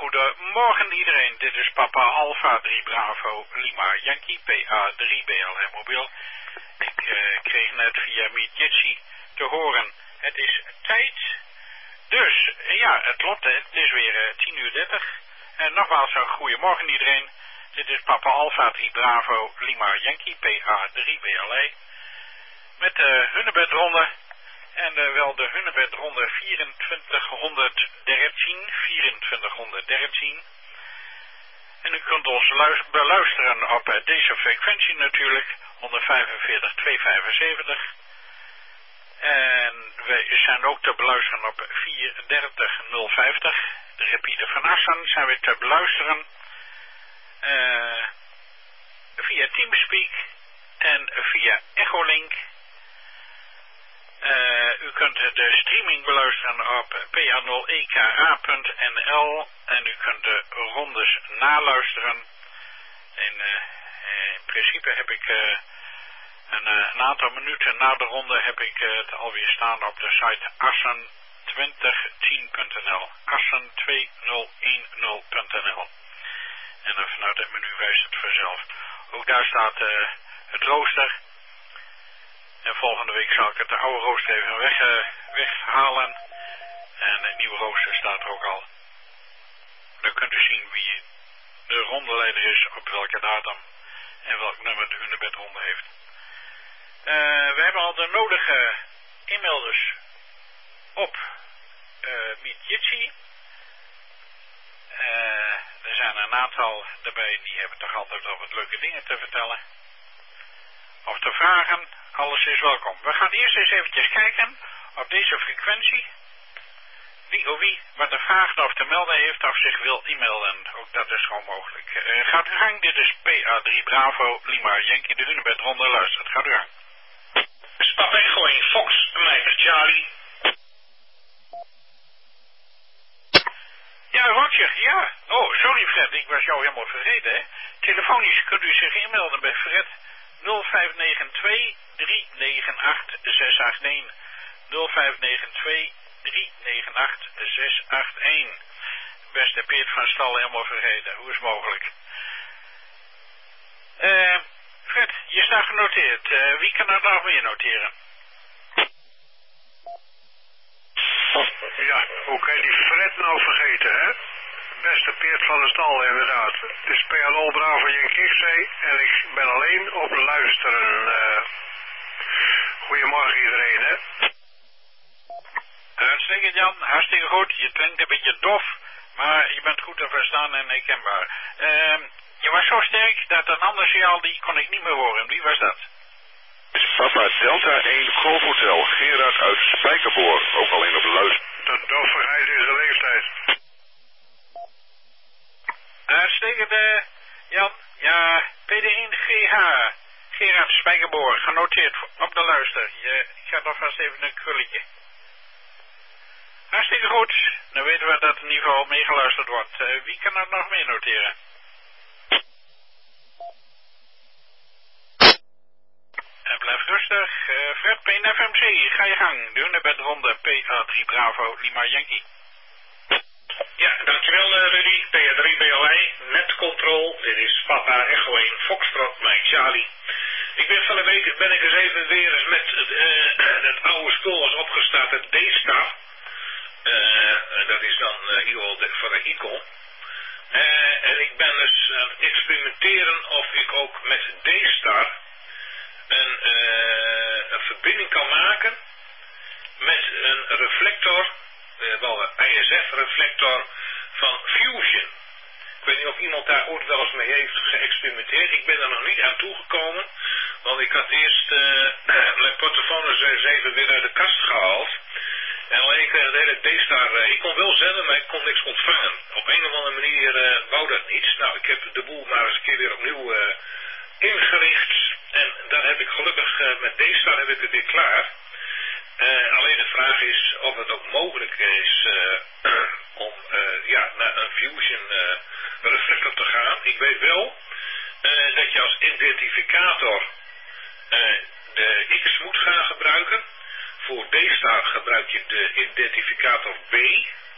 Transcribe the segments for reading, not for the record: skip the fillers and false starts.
goedemorgen iedereen. Dit is Papa Alpha 3 Bravo Lima Yankee PA3 BLM mobiel. Ik kreeg net via Meet te horen. Het is tijd. Dus ja, het klopt. Het is weer 10:30. En nogmaals goedemorgen iedereen. Dit is Papa Alpha 3 Bravo Lima Yankee PA3 BLE. Met de Hunebedronde. En wel de Hunebedronde 2413. En u kunt ons beluisteren op deze frequentie natuurlijk, 145.275. En wij zijn ook te beluisteren op 430.050. De repeater van Assen zijn we te beluisteren via Teamspeak en via Echolink. U kunt de streaming beluisteren op pa0eka.nl en u kunt de rondes naluisteren. In principe heb ik een aantal minuten na de ronde heb ik het alweer staan op de site assen2010.nl. assen2010.nl. En dan vanuit het menu wijst het vanzelf. Ook daar staat het rooster. En volgende week zal ik het de oude rooster even weghalen. En het nieuwe rooster staat er ook al. Dan kunt u zien wie de rondeleider is, op welke datum en welk nummer de Hunebedronde heeft. We hebben al de nodige e-mailers op Meet. Er zijn een aantal erbij die hebben toch altijd wel wat leuke dingen te vertellen. Of te vragen. Alles is welkom. We gaan eerst eens eventjes kijken op deze frequentie. Wie wat te vragen of te melden heeft of zich wil e-mailen. Ook dat is gewoon mogelijk. Gaat u gang. Dit is PA3 Bravo Lima Yankee de Hunebedronde luistert. Gaat u gang. Papa Echo 1 Fox, Mike Charlie. Ja, Roger, ja. Oh, sorry Fred, ik was jou helemaal vergeten, hè. Telefonisch kunt u zich e-mailen bij Fred 0592 398 681. 0592 398 681. Beste Peert van Stal helemaal vergeten. Hoe is het mogelijk? Fred, je staat genoteerd. Wie kan er nog meer noteren? Ja, hoe kan je die Fred nou vergeten, hè? Beste Peert van der Stal, inderdaad. Het is PLO Bravo Yankee en ik ben alleen op luisteren. Goedemorgen iedereen, hè? Hartstikke Jan, hartstikke goed. Je klinkt een beetje dof, maar je bent goed te verstaan en herkenbaar. Je was zo sterk dat een ander signaal die kon ik niet meer horen. Wie was dat? Papa Delta 1 Golf Hotel, Gerard uit Spijkerboor, ook alleen op luister. De doffigheid is de leeftijd. Uitstekende Jan, ja, PD1GH, Gerard Spijkerboor, genoteerd op de luister. Ik ga nog vast even een krulletje. Hartstikke goed, dan weten we dat het niveau meegeluisterd wordt. Wie kan er nog meer noteren? Blijf rustig. Fred PNFMC, ga je gang. De Hunebedronde PA3 Bravo Lima Yankee. Ja, dankjewel Rudy. PA3 BLE, netcontrol. Dit is Papa Echo 1 Foxtrot, Mike Charlie. Ik ben van de week ben ik eens even weer eens met het oude spul als opgestart, het D-Star. Dat is dan van de ICO. En ik ben dus aan het experimenteren of ik ook met D-Star een verbinding kan maken met een reflector, wel een ISF-reflector van Fusion. Ik weet niet of iemand daar ooit wel eens mee heeft geëxperimenteerd. Ik ben er nog niet aan toegekomen, want ik had eerst mijn portofoons eens even weer uit de kast gehaald. En alleen ik kreeg het hele D-Star, ik kon wel zenden, maar ik kon niks ontvangen. Op een of andere manier wou dat niet. Nou, ik heb de boel maar eens een keer weer opnieuw ingericht. En dan heb ik gelukkig met D-Star heb ik het weer klaar. Alleen de vraag is of het ook mogelijk is om naar een Fusion reflector te gaan. Ik weet wel dat je als identificator de X moet gaan gebruiken. Voor D-Star gebruik je de identificator B.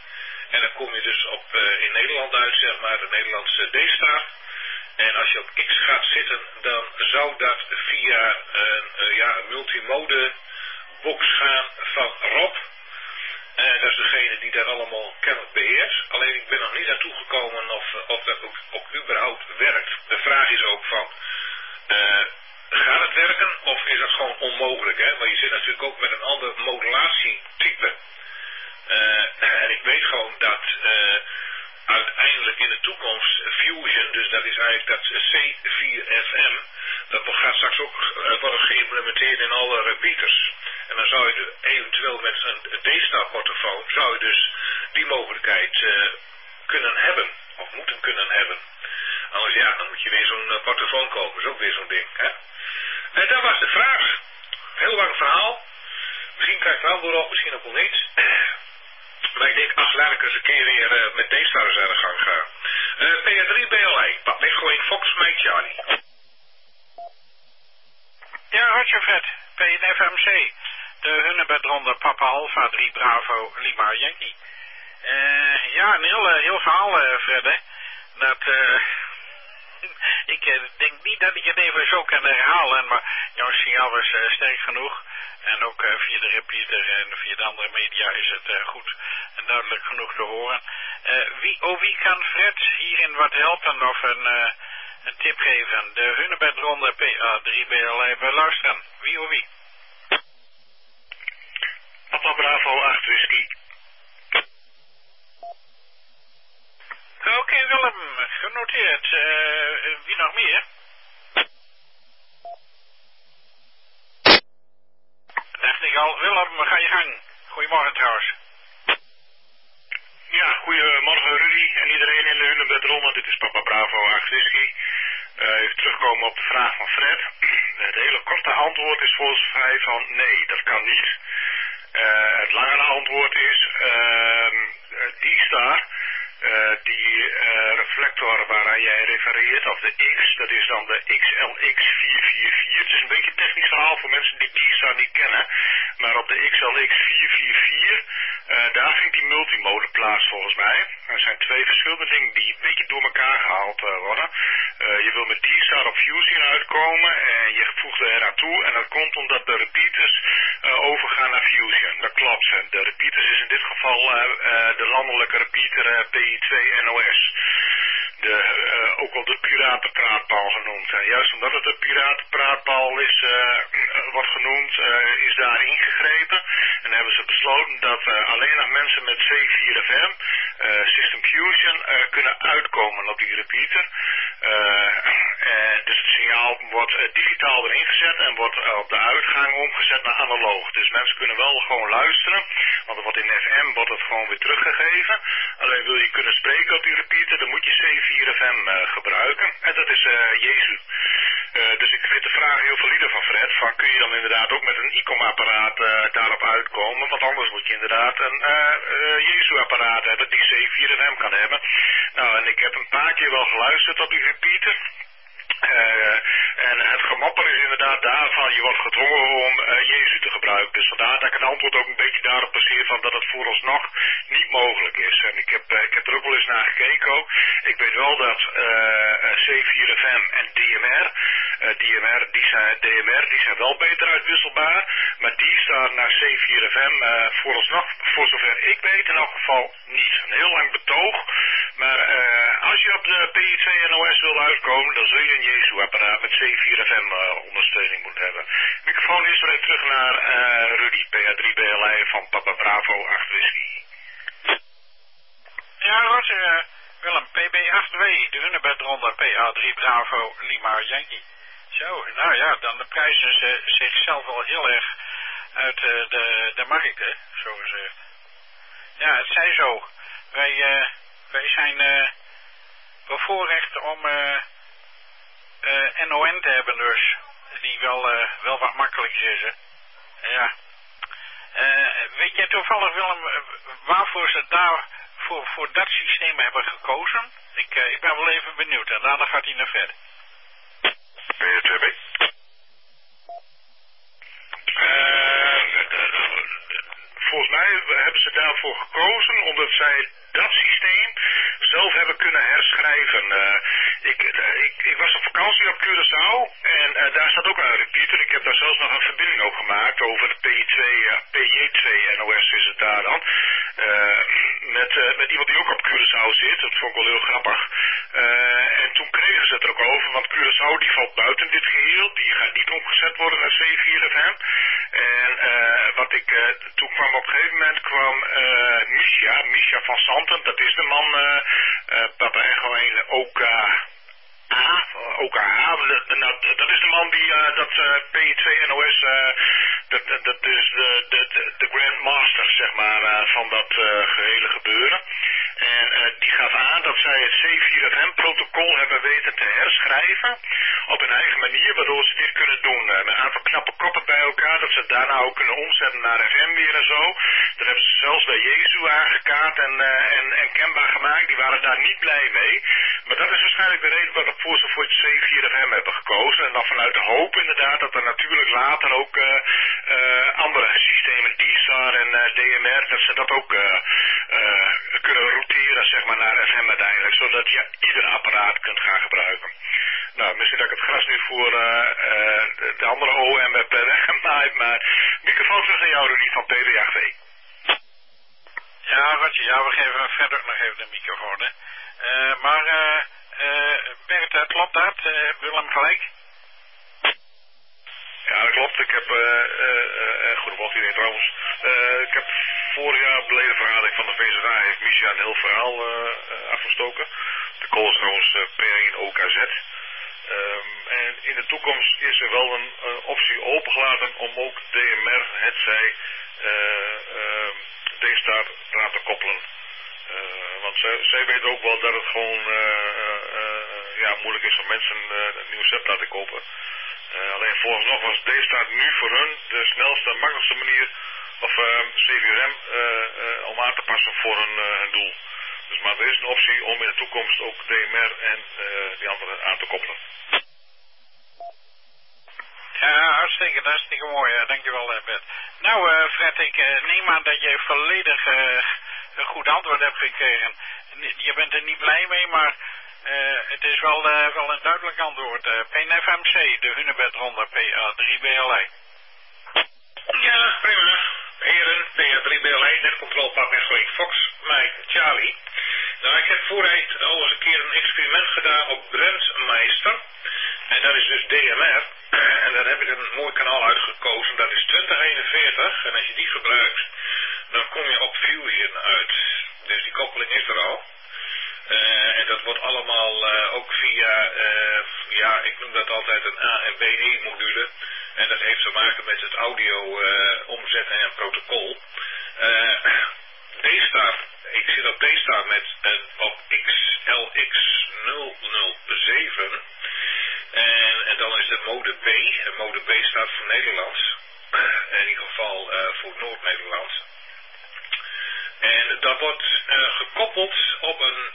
En dan kom je dus op in Nederland uit, zeg maar, de Nederlandse D-Star. En als je op X gaat zitten, dan zou dat via een multimode box gaan van Rob. Dat is degene die dat allemaal kennelijk beheerst. Alleen ik ben nog niet naartoe gekomen of dat ook überhaupt werkt. De vraag is ook van, gaat het werken of is dat gewoon onmogelijk? Hè? Maar je zit natuurlijk ook met een ander modulatietype. En ik weet gewoon dat uiteindelijk in de toekomst Fusion, dus dat is eigenlijk dat C4FM, dat gaat straks ook worden geïmplementeerd in alle repeaters. En dan zou je eventueel met een D-Star portofoon, zou je dus die mogelijkheid kunnen hebben, of moeten kunnen hebben. Anders ja, dan moet je weer zo'n portofoon kopen, dat is ook weer zo'n ding. Hè? En dat was de vraag. Heel lang verhaal. Misschien krijg ik er antwoord op, misschien ook wel niet. Maar ik denk, laat ik eens een keer weer met D-Stars aan de gang gaan. PA3 BLI, Pap Echo 1 Fox, Mike Charlie. Ja, Roger Fred, PNFMC. De Hunnebedronde Papa Alpha 3 Bravo Lima Yankee. Ja, een heel verhaal, Fred, hè. Dat, ik denk niet dat ik het even zo kan herhalen, maar jouw signaal was sterk genoeg. En ook via de repeater en via de andere media is het goed en duidelijk genoeg te horen. Wie kan Fred hierin wat helpen of een tip geven? De Hunnebedronde PA3 BLI beluisteren. Wie? Papa Bravo 8 Whisky. Oké, Willem, genoteerd. Wie nog meer? Dacht ik al. Willem, ga je gang. Goedemorgen trouwens. Ja, goedemorgen Rudy en iedereen in de Hunnebedronde. Dit is Papa Bravo 8 Whisky. Even terugkomen op de vraag van Fred. Het hele korte antwoord is volgens mij van nee, dat kan niet. Het langere antwoord is D-Star. Die reflector waaraan jij refereert, of de X, dat is dan de XLX444. Het is een beetje een technisch verhaal voor mensen die D-Star niet kennen. Maar op de XLX444, daar vindt die multimode plaats volgens mij. Er zijn twee verschillende dingen die een beetje door elkaar gehaald worden. Je wil met D-Star op Fusion uitkomen en je voegt er aan toe. En dat komt omdat de repeaters overgaan naar Fusion. Dat klopt. De repeaters is in dit geval de landelijke repeater PI2 NOS. Ook wel de piratenpraatpaal genoemd. En juist omdat het de piratenpraatpaal is, wordt genoemd, is daar ingegrepen. En hebben ze besloten dat alleen nog mensen met C4FM, System Fusion, kunnen uitkomen op die repeater. Dus het signaal wordt digitaal erin gezet en wordt op de uitgang omgezet naar analoog. Dus mensen kunnen wel gewoon luisteren, want er wordt in FM wordt het gewoon weer teruggegeven. Alleen wil je kunnen spreken op die repeater, dan moet je C4FM gebruiken. En dat is Jezus. Dus ik vind de vraag heel valide van Fred, van kun je dan inderdaad ook met een ICOM-apparaat daarop uitkomen, want anders moet je inderdaad een Jezus-apparaat hebben die C4FM kan hebben. Nou, en ik heb een paar keer wel geluisterd op die repeater. En het gemopper is inderdaad daarvan, je wordt gedwongen om Jezus te gebruiken. Dus vandaar dat ik het antwoord ook een beetje daarop baseer van dat het vooralsnog niet mogelijk is. En ik heb er ook wel eens naar gekeken ook. Ik weet wel dat C4FM en DMR die zijn wel beter uitwisselbaar. Maar die staan naar C4FM vooralsnog, voor zover ik weet, in elk geval niet. Een heel lang betoog. Maar als je op de PI2 NOS wil uitkomen, dan zul je een Jezus-apparaat met C4FM ondersteuning moeten hebben. Microfoon is weer terug naar Rudy, PA3 BLI van Papa Bravo 8 Whisky. Ja, Roger, Willem, PB8W, de Hunnebedronde PA3 Bravo Lima Yankee. Zo, nou ja, dan prijzen ze zichzelf wel heel erg uit de markt, hè, zo gezegd. Ja, het zij zo. Wij zijn bevoorrecht om NON te hebben dus, die wel wat makkelijker is, hè. Ja. Weet jij toevallig, Willem, waarvoor ze daar voor dat systeem hebben gekozen? Ik ben wel even benieuwd en daarna gaat hij naar verder. Volgens mij hebben ze daarvoor gekozen omdat zij dat systeem zelf hebben kunnen herschrijven. Ik was op vakantie op Curaçao en daar staat ook een repeater. Ik heb daar zelfs nog een verbinding ook gemaakt over de PJ2 NOS is het daar dan. Met iemand die ook op Curaçao zit. Dat vond ik wel heel grappig. En toen kregen ze het er ook over, want Curaçao die valt buiten dit geheel. Die gaat niet omgezet worden naar C4FM. En toen kwam op een gegeven moment Misha van Santen. Dat is de man, Papa Echo 1 OKH. Dat is de man die dat P2 NOS, dat is de Grandmaster, zeg maar, van dat gehele gebeuren. En die gaf aan dat zij het C4FM-protocol hebben weten te herschrijven op hun eigen manier, waardoor ze dit kunnen doen. Met een aantal knappe koppen bij elkaar, dat ze het daarna ook kunnen omzetten naar FM weer en zo. Dat hebben ze zelfs bij Jezu aangekaart en kenbaar gemaakt. Die waren daar niet blij mee. Maar dat is waarschijnlijk de reden waarvoor ze voor het C4FM hebben gekozen. En dan vanuit de hoop inderdaad dat er natuurlijk later ook andere systemen, DSAR en DMR, dat ze dat ook kunnen routeren, zeg maar, naar FM uiteindelijk. Zodat je ieder apparaat kunt gaan gebruiken. Nou, misschien dat ik het gras nu voor de andere OM heb weggemaaid, maar microfoon terug naar jou, Rudy, van PWAG. Ja, Roger, ja, we geven verder nog even de microfoon, hè. Maar Bert, klopt dat? Willem gelijk? Ja, dat klopt. Ik heb, goedemorgen iedereen trouwens. Ik heb vorig jaar op de ledenvergadering van de VZA heeft Misha een heel verhaal afgestoken. De call is trouwens P1 OKZ. En in de toekomst is er wel een optie opengelaten om ook DMR, hetzij D-Star te laten koppelen. Want zij weten ook wel dat het gewoon moeilijk is om mensen een nieuwe set te laten kopen. Alleen vooralsnog was D-Star nu voor hun de snelste en makkelijkste manier, of C4M, om aan te passen voor hun doel. Dus maar er is een optie om in de toekomst ook DMR en die andere aan te koppelen. Ja, hartstikke mooi. Dankjewel, Bert. Nou, Fred, ik neem aan dat je volledig een goed antwoord hebt gekregen. Je bent er niet blij mee, maar het is wel een duidelijk antwoord. PNFMC, de Hunebedronde, PA3BLI. Ja, prima. Heren, PA3BLI, netcontrole Papa Echo 1 Fox, Mike Charlie. Nou, ik heb vooruit al eens een keer een experiment gedaan op Brandmeister. En dat is dus DMR. En daar heb ik een mooi kanaal uitgekozen. Dat is 2041. En als je die gebruikt, dan kom je op Fusion uit. Dus die koppeling is er al. En dat wordt allemaal ook via, ik noem dat altijd een A- en BE module. En dat heeft te maken met het audio omzetten en protocol. D-Star, ik zit op D-Star op XLX007. En dan is de mode B. En mode B staat voor Nederlands. In ieder geval voor Noord-Nederlands. En dat wordt gekoppeld op een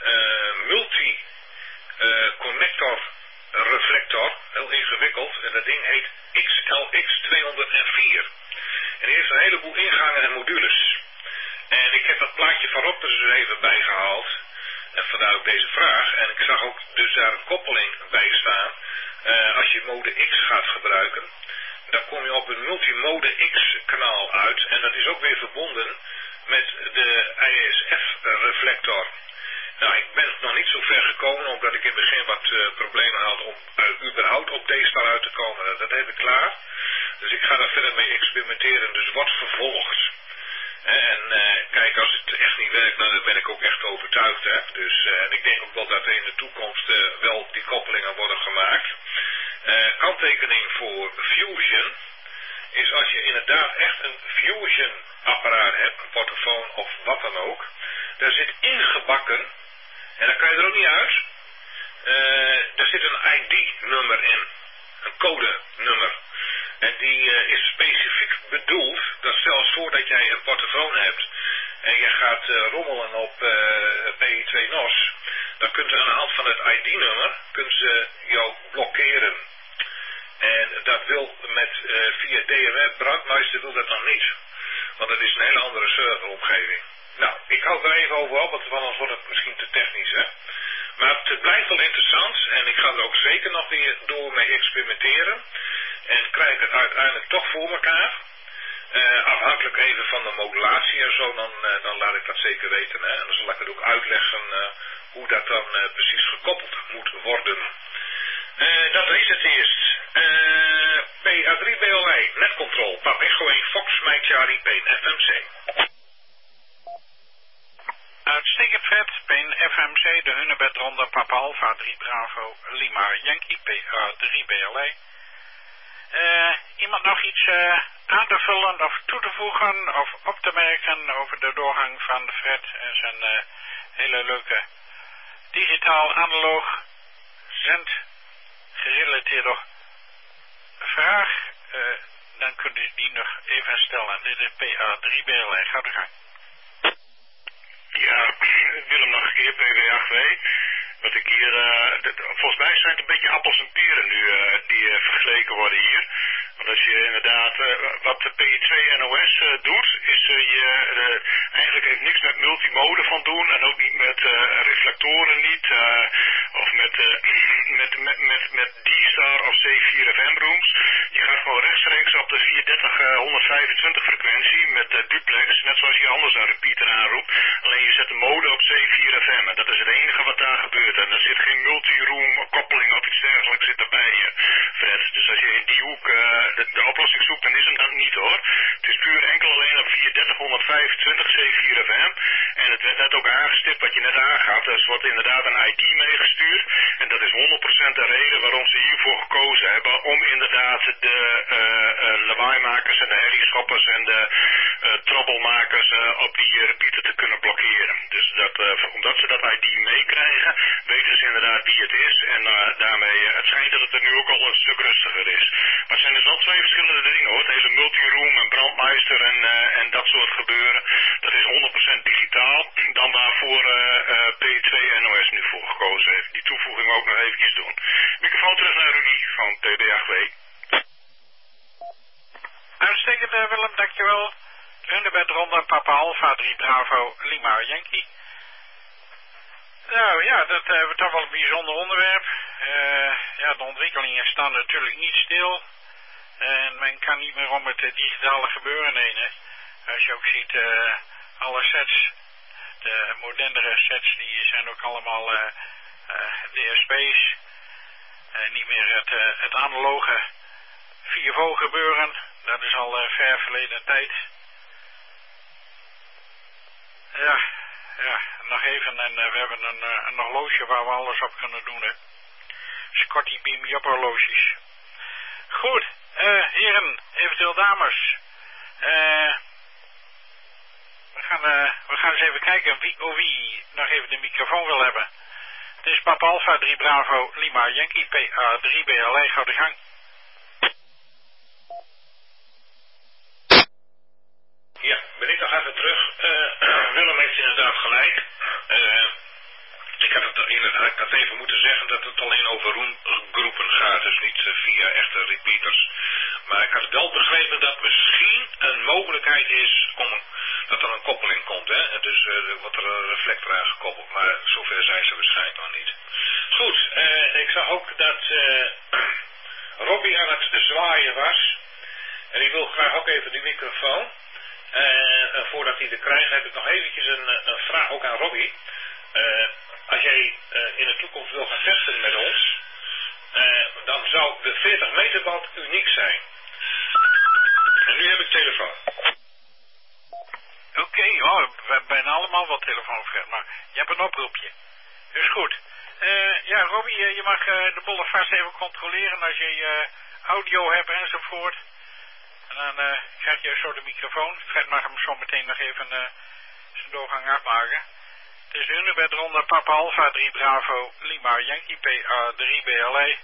multi-connector reflector. Heel ingewikkeld. En dat ding heet XLX204. En die heeft een heleboel ingangen en modules. En ik heb dat plaatje van Rob er dus even bijgehaald. En vandaar ook deze vraag. En ik zag ook dus daar een koppeling bij staan. Als je mode X gaat gebruiken, dan kom je op een multimode X kanaal uit. En dat is ook weer verbonden met de ISF-reflector. Nou, ik ben nog niet zo ver gekomen, omdat ik in het begin wat problemen had om überhaupt op D-Star uit te komen. Dat heb ik klaar. Dus ik ga daar verder mee experimenteren. Dus wordt vervolgd. En kijk, als het echt niet werkt, nou, dan ben ik ook echt overtuigd. Hè? Dus, en ik denk ook wel dat er in de toekomst wel die koppelingen worden gemaakt. Kanttekening voor Fusion is als je inderdaad echt een Fusion apparaat hebt, een portofoon of wat dan ook. Daar zit ingebakken, en dan kan je er ook niet uit, daar zit een ID-nummer in, een codenummer. En die is specifiek bedoeld dat zelfs voordat jij een portofoon hebt en je gaat rommelen op PI2 NOS, dan kunt ze aan de hand van het ID-nummer kunt ze jou blokkeren. En dat wil via DMR, Brandmeister wil dat nog niet. Want het is een hele andere serveromgeving. Nou, ik hou er even over op, want anders wordt het misschien te technisch, hè. Maar het blijft wel interessant en ik ga er ook zeker nog weer door mee experimenteren. En krijg ik het uiteindelijk toch voor elkaar. Afhankelijk even van de modulatie en zo, dan laat ik dat zeker weten. Hè. En dan zal ik het ook uitleggen hoe dat dan precies gekoppeld moet worden. Dat is het eerst. PA3 BLI, netcontrol, Pap Echo 1, Fox, Mike Charlie, Peen FMC. Uitstekend vet, Peen FMC, de Hunebed Ronde, Papa Alpha 3 Bravo, Lima Yankee, PA3 BLI. Iemand nog iets aan te vullen of toe te voegen of op te merken over de doorgang van Fred en zijn hele leuke digitaal-analoog zendgerelateerde vraag? Dan kunt u die nog even stellen. Dit is PA3 BLI. Ga er gang. Ja, Willem nog een keer, PW8W. Wat ik hier, volgens mij zijn het een beetje appels en peren nu die vergeleken worden hier. Want als je inderdaad, wat de P2 NOS doet, is eigenlijk heeft niks met multimode van doen en ook niet met reflectoren niet, of met D-Star of C4FM rooms. Je gaat gewoon rechtstreeks op de 430-125 frequentie met duplex, net zoals je anders een repeater aanroept. Alleen je zet de mode op C4FM en dat is het enige wat daar gebeurt. En er zit geen multi-room koppeling of iets dergelijks zit erbij, Fred. Dus als je in die hoek de oplossing zoekt, dan is hem dat niet hoor. Het is puur enkel alleen op 430-125 C4FM. En het werd net ook aangestipt wat je net aangaf. Er wordt inderdaad een ID meegestuurd. En dat is 100% de reden waarom ze hiervoor gekozen hebben. Om inderdaad de lawaaimakers en de herrieschoppers en de troublemakers op die repeater te kunnen blokkeren. Dus omdat ze dat ID meekrijgen, weten ze inderdaad wie het is. En daarmee, het schijnt dat het er nu ook al een stuk rustiger is. Maar het zijn dus wel twee verschillende dingen hoor. Het hele multiroom en brandmeister en dat soort gebeuren. Dat is 100% digitaal. Dan waarvoor P2 NOS nu voor gekozen heeft. Die toevoeging ook nog eventjes doen. Microfoon terug naar Rudy van PB8W. Uitstekend Willem, dankjewel. Hunebed Ronde, Papa Alpha 3 Bravo, Lima Yankee. Nou ja, dat hebben we toch wel een bijzonder onderwerp. Ja, de ontwikkelingen staan natuurlijk niet stil. En men kan niet meer om het digitale gebeuren heen. Hè. Als je ook ziet, alle sets, de modernere sets, die zijn ook allemaal DSP's. Niet meer het analoge 4V gebeuren. Dat is al ver verleden tijd. Ja, nog even en we hebben een horloge waar we alles op kunnen doen. Hè. Scotty Beam Job horloges. Goed, heren, eventueel dames. We gaan eens even kijken wie nog even de microfoon wil hebben. Het is Papa Alpha 3 Bravo Lima Yankee PA3 BLI. Ga de gang. Ja, ben ik nog even terug. Willem heeft inderdaad gelijk. Ik had even moeten zeggen dat het alleen over roomgroepen gaat, dus niet via echte repeaters. Maar ik had wel begrepen dat misschien een mogelijkheid is dat er een koppeling komt, hè. Dus er wordt er een reflector aan gekoppeld, maar zover zijn ze waarschijnlijk nog niet. Goed, ik zag ook dat Robbie aan het zwaaien was. En die wil graag ook even die microfoon. Voordat hij er krijgt, heb ik nog eventjes een vraag ook aan Robbie. Als jij in de toekomst wil gaan testen met ons, dan zou de 40 meter band uniek zijn. En nu heb ik telefoon. Oké, we hebben bijna allemaal wat telefoon, Fred, maar je hebt een oproepje. Dus goed. Ja, Robbie, je mag de boel vast even controleren als je audio hebt enzovoort. En dan krijg je zo de microfoon. Fred mag hem zo meteen nog even zijn doorgang afmaken. Het is de Hunebed Ronde, Papa Alpha 3 Bravo, Lima Yankee PA3 BLI.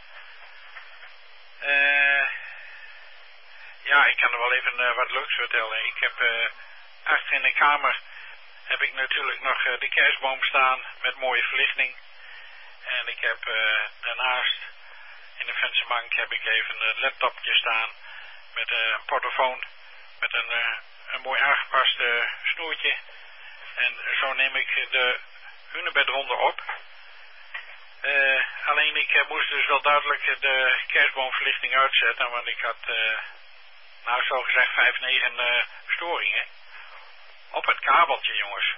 Ja, ik kan er wel even wat leuks vertellen. Ik heb achter in de kamer heb ik natuurlijk nog de kerstboom staan met mooie verlichting. En ik heb daarnaast in de vensterbank heb ik even een laptopje staan met een portofoon met een een mooi aangepast snoertje. En zo neem ik de hunebedronde op. Alleen ik moest dus wel duidelijk de kerstboomverlichting uitzetten, want ik had, nou zo gezegd 5-9 storingen. Op het kabeltje, jongens.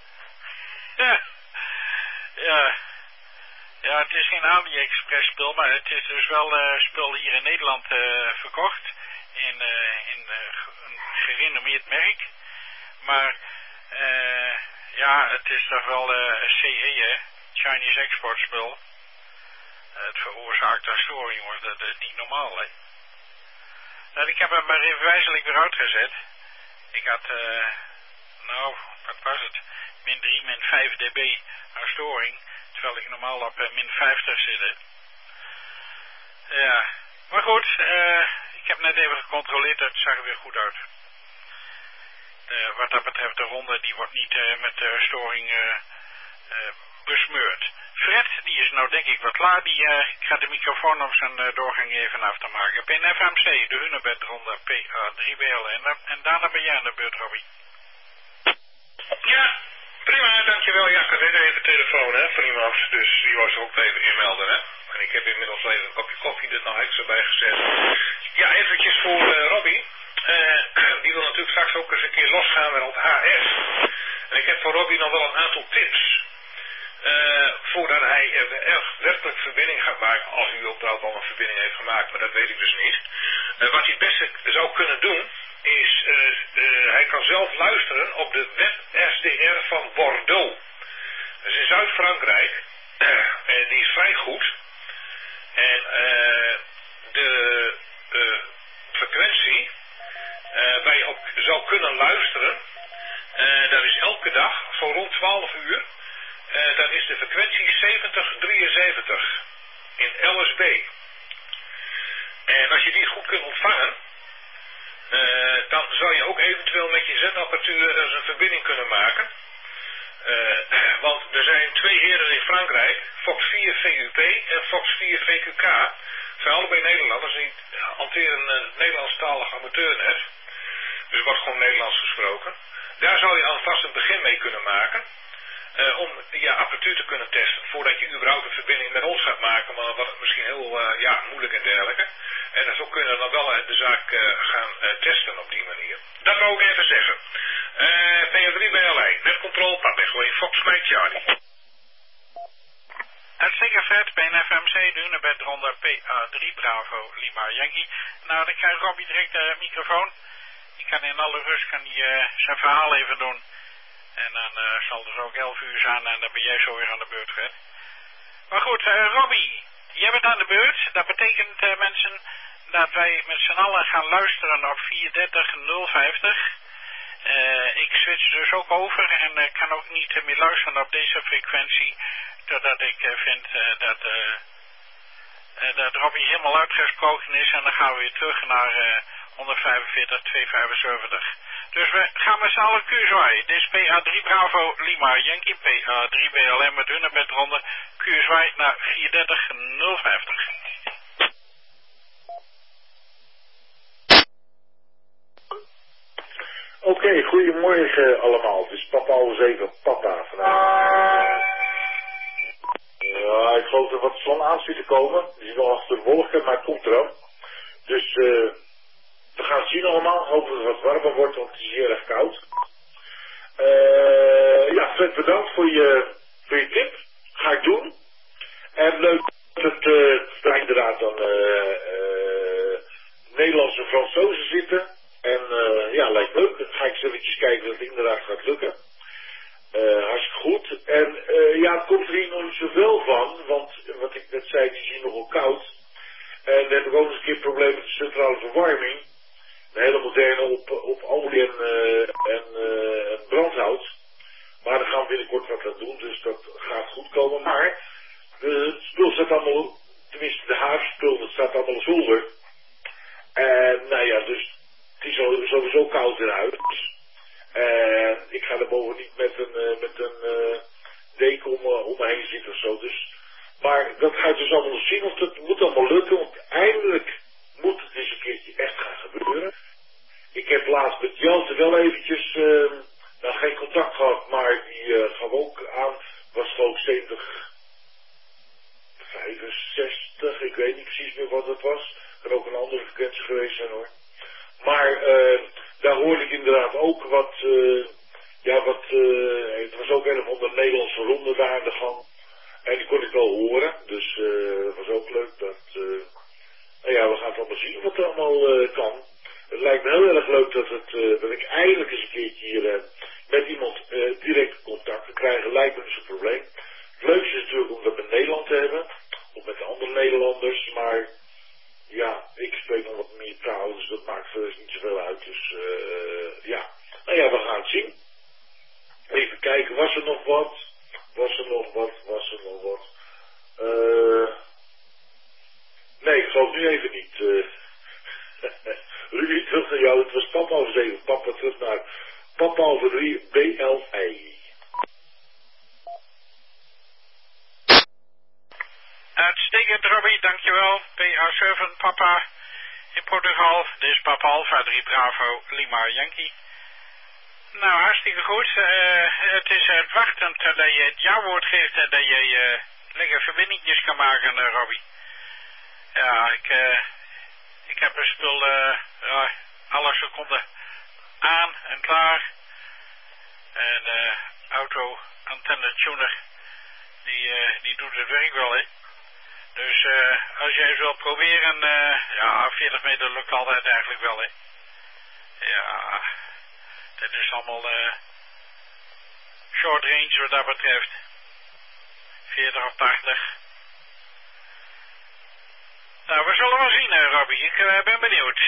Ja, het is geen AliExpress spul, maar het is dus wel spul hier in Nederland verkocht. In een gerenommeerd merk. Maar ja, het is toch wel CE, hè? Chinese export spul. Het veroorzaakt een storing, jongens. Dat is niet normaal, hè. Nou, ik heb hem maar even wijzelijk weer uitgezet. Ik had, nou, wat was het? -3, -5 dB aan storing. Terwijl ik normaal op -50 zit. Ja, maar goed, ik heb net even gecontroleerd, het zag er weer goed uit. Wat dat betreft, de ronde die wordt niet met storing besmeurd. Fred, die is nou denk ik wat klaar, die gaat de microfoon op zijn doorgang even af te maken. Pin FMC, de hunebedronde PA3BL en daarna ben jij aan de beurt, Robbie. Ja, prima, dankjewel. Ja, ik had net even telefoon van iemand, dus die was ook even inmelden, hè. En ik heb inmiddels even een kopje koffie er nog extra bij gezet. Ja, eventjes voor Robbie. Die wil natuurlijk straks ook eens een keer losgaan met het HS. En ik heb voor Robbie nog wel een aantal tips. Voordat hij echt werkelijk verbinding gaat maken, als u ook al een verbinding heeft gemaakt, maar dat weet ik dus niet. Wat hij het beste zou kunnen doen, is hij kan zelf luisteren op de web SDR van Bordeaux. Dat is in Zuid-Frankrijk. En die is vrij goed. En de frequentie waar je op zou kunnen luisteren, dat is elke dag zo rond 12 uur. Dat is de frequentie 7073 in LSB. En als je die goed kunt ontvangen, dan zou je ook eventueel met je zendapparatuur een verbinding kunnen maken. Want er zijn 2 heren in Frankrijk, Fox 4 VUP en Fox 4 VQK. Ze zijn allebei Nederlanders, die hanteren een Nederlandstalig amateurnet. Dus er wordt gewoon Nederlands gesproken. Daar zou je alvast een begin mee kunnen maken. Om je apparatuur te kunnen testen voordat je überhaupt een verbinding met ons gaat maken, maar wat misschien heel moeilijk en dergelijke. En zo kunnen we dan wel de zaak gaan testen op die manier. Dat wou ik even zeggen. PA3BLI, netcontrol, Papegway, Fox Mike Charlie. Hartstikke vet, PNFMC, de hunebedronde PA3 Bravo Lima Yankee. Nou, dan krijgt Robbie direct de microfoon. Die kan in alle rust zijn verhaal even doen. En dan zal het ook 11 uur zijn en dan ben jij zo weer aan de beurt, Fred. Maar goed, Robbie, jij bent aan de beurt. Dat betekent, mensen, dat wij met z'n allen gaan luisteren op 430-050. Ik switch dus ook over en kan ook niet meer luisteren op deze frequentie. Totdat ik vind dat Robbie helemaal uitgesproken is. En dan gaan we weer terug naar 145-275. Dus we gaan met z'n allen Q-zwaai. Dit is PA3 Bravo Lima Yankee, PA3 BLM met hunebedronde. Q-zwaai naar 430-050. Oké, goedemorgen allemaal. Het is papa al eens even papa vandaag. Ja, ik geloof dat er wat zon aan zit te komen. Het is wel achter de wolken, maar het komt erop. Dus we gaan het zien allemaal. Hopen dat het wat warmer wordt, want het is heel erg koud. Ja, Fred, bedankt voor je tip. Ga ik doen. En leuk dat er inderdaad dan Nederlandse Fransozen zitten. En ja, lijkt leuk. Dan ga ik eens eventjes kijken of het inderdaad gaat lukken. Hartstikke goed. En ja, het komt er hier nog niet zoveel van, want wat ik net zei, het is hier nogal koud. En dan heb ik ook eens een keer problemen met de centrale verwarming. Een hele moderne op olie en brandhout. Maar daar gaan we binnenkort wat aan doen, dus dat gaat goed komen. Maar het spul staat allemaal, tenminste de haarspul, dat staat allemaal zolder. En nou ja, dus het is sowieso koud in huis. En ik ga er boven niet met een deken om me heen zitten of zo. Dus, maar dat ga je dus allemaal nog zien, of het moet allemaal lukken, want eindelijk moet het eens een keertje echt gaan gebeuren. Ik heb laatst met Jan terwijl wel eventjes, geen contact gehad, maar die gaf ook aan, was geloof ik 70, 65, ik weet niet precies meer wat het was. Kan ook een andere frequentie geweest zijn hoor. Maar daar hoorde ik inderdaad ook wat, het was ook een of andere Nederlandse ronde daar aan de gang. En die kon ik wel horen, dus dat was ook leuk. We gaan het allemaal zien wat er allemaal kan. Het lijkt me heel erg leuk dat ik eindelijk eens een keertje hier met iemand direct contact kan krijgen. Lijkt me dus een probleem. Het leukste is natuurlijk om dat met Nederland te hebben, of met andere Nederlanders, maar ja, ik spreek nog wat meer taal, dus dat maakt verder niet zoveel uit. Dus we gaan het zien. Even kijken, was er nog wat? Nee, ik geloof nu even niet. Rudy, terug naar jou. Het was papa over 7. Papa terug naar papa over 3 BLE. Uitstekend, Robbie, dankjewel. PA7, papa in Portugal. Dit is papa Alpha 3 Bravo Lima Yankee. Nou, hartstikke goed. Het is wachtend dat je het ja-woord geeft en dat je lekker verbindingjes kan maken, Robbie. Ja, ik heb een spul alle seconden aan en klaar. En auto antenne tuner, die doet het werk wel, hè. Dus als jij eens wilt proberen, 40 meter lukt altijd eigenlijk wel, hè. Ja, dit is allemaal short range wat dat betreft. 40 of 80. Nou, we zullen wel zien, Robbie. Ik ben benieuwd.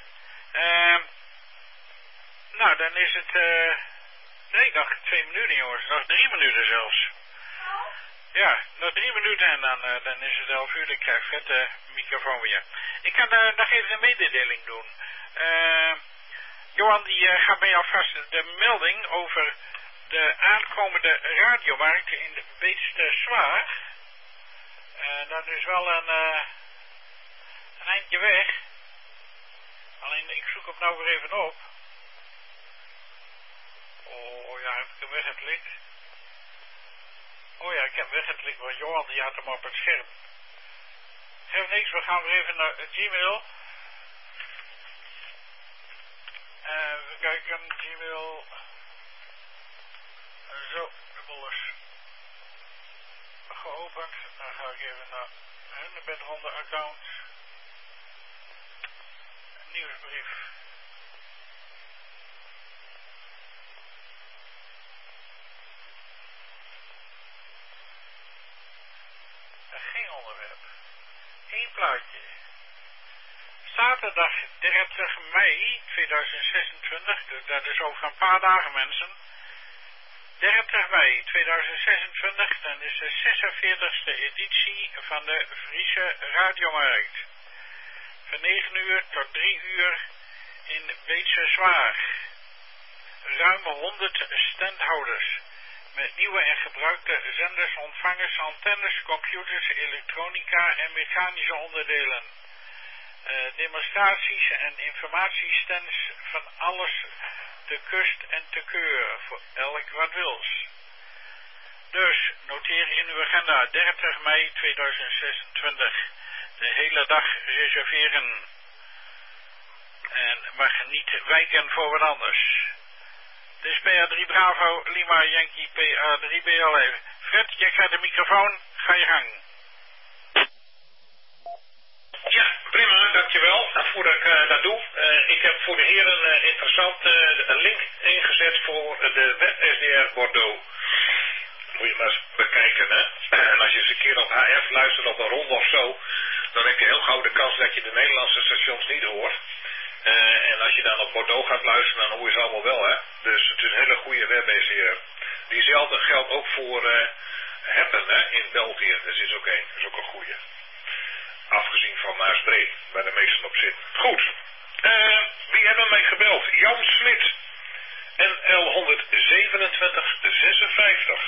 Nou, dan is het... nee, nog 2 minuten, jongens. Nog 3 minuten zelfs. Ja, nog 3 minuten en dan is het 11 uur. Ik krijg vet de microfoon weer. Ik kan nog even een mededeling doen. Johan, die gaat mij alvast de melding over de aankomende radiomarkt in Beetse Zwaar. Dat is wel een eindje weg. Alleen ik zoek hem nou weer even op. Oh ja, heb ik hem weggeklikt? Oh ja, ik heb hem weggeklikt, want Johan die had hem op het scherm. Geef niks, we gaan weer even naar Gmail. Even kijken, Gmail. Zo, dubbel is geopend. Dan ga ik even naar hun bedronde account. Nieuwsbrief. Geen onderwerp. Eén plaatje. Zaterdag 30 mei 2026, dus dat is over een paar dagen, mensen. 30 mei 2026, dan is de 46e editie van de Friese Radiomarkt. Van 9 uur tot 3 uur in Beetse Zwaar. Ruim 100 standhouders. Met nieuwe en gebruikte zenders, ontvangers, antennes, computers, elektronica en mechanische onderdelen. Demonstraties en informatiestands van alles te kust en te keur, voor elk wat wils. Dus noteer in uw agenda 30 mei 2026. De hele dag reserveren. En mag niet wijken voor wat anders. Dit is PA3 Bravo, Lima Yankee, PA3 BLE. Fred, jij krijgt de microfoon, ga je gang. Ja, prima, dankjewel voordat ik dat doe. Ik heb voor de heren interessant een link ingezet voor de WebSDR Bordeaux. Moet je maar eens bekijken, hè. En als je eens een keer op HF luistert op een ronde of zo, dan heb je heel gauw de kans dat je de Nederlandse stations niet hoort. En als je dan op Bordeaux gaat luisteren, dan hoor je ze allemaal wel, hè. Dus het is een hele goede WebSDR. Diezelfde geldt ook voor Heppen, hè, in België. Dat is ook een goede. Afgezien van Maasbree, waar de meesten op zitten. Goed. Wie hebben mij gebeld? Jan Smit. NL 12756.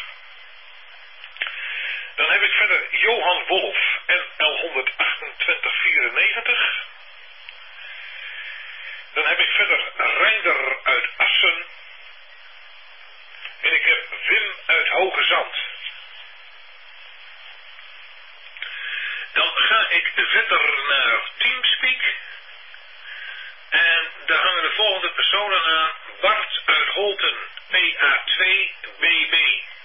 Dan heb ik verder Johan Wolf. NL 12894. Dan heb ik verder Reinder uit Assen. En ik heb Wim uit Hoge Zand. Dan ga ik verder naar Teamspeak. En daar hangen de volgende personen aan. Bart uit Holten, PA2BB.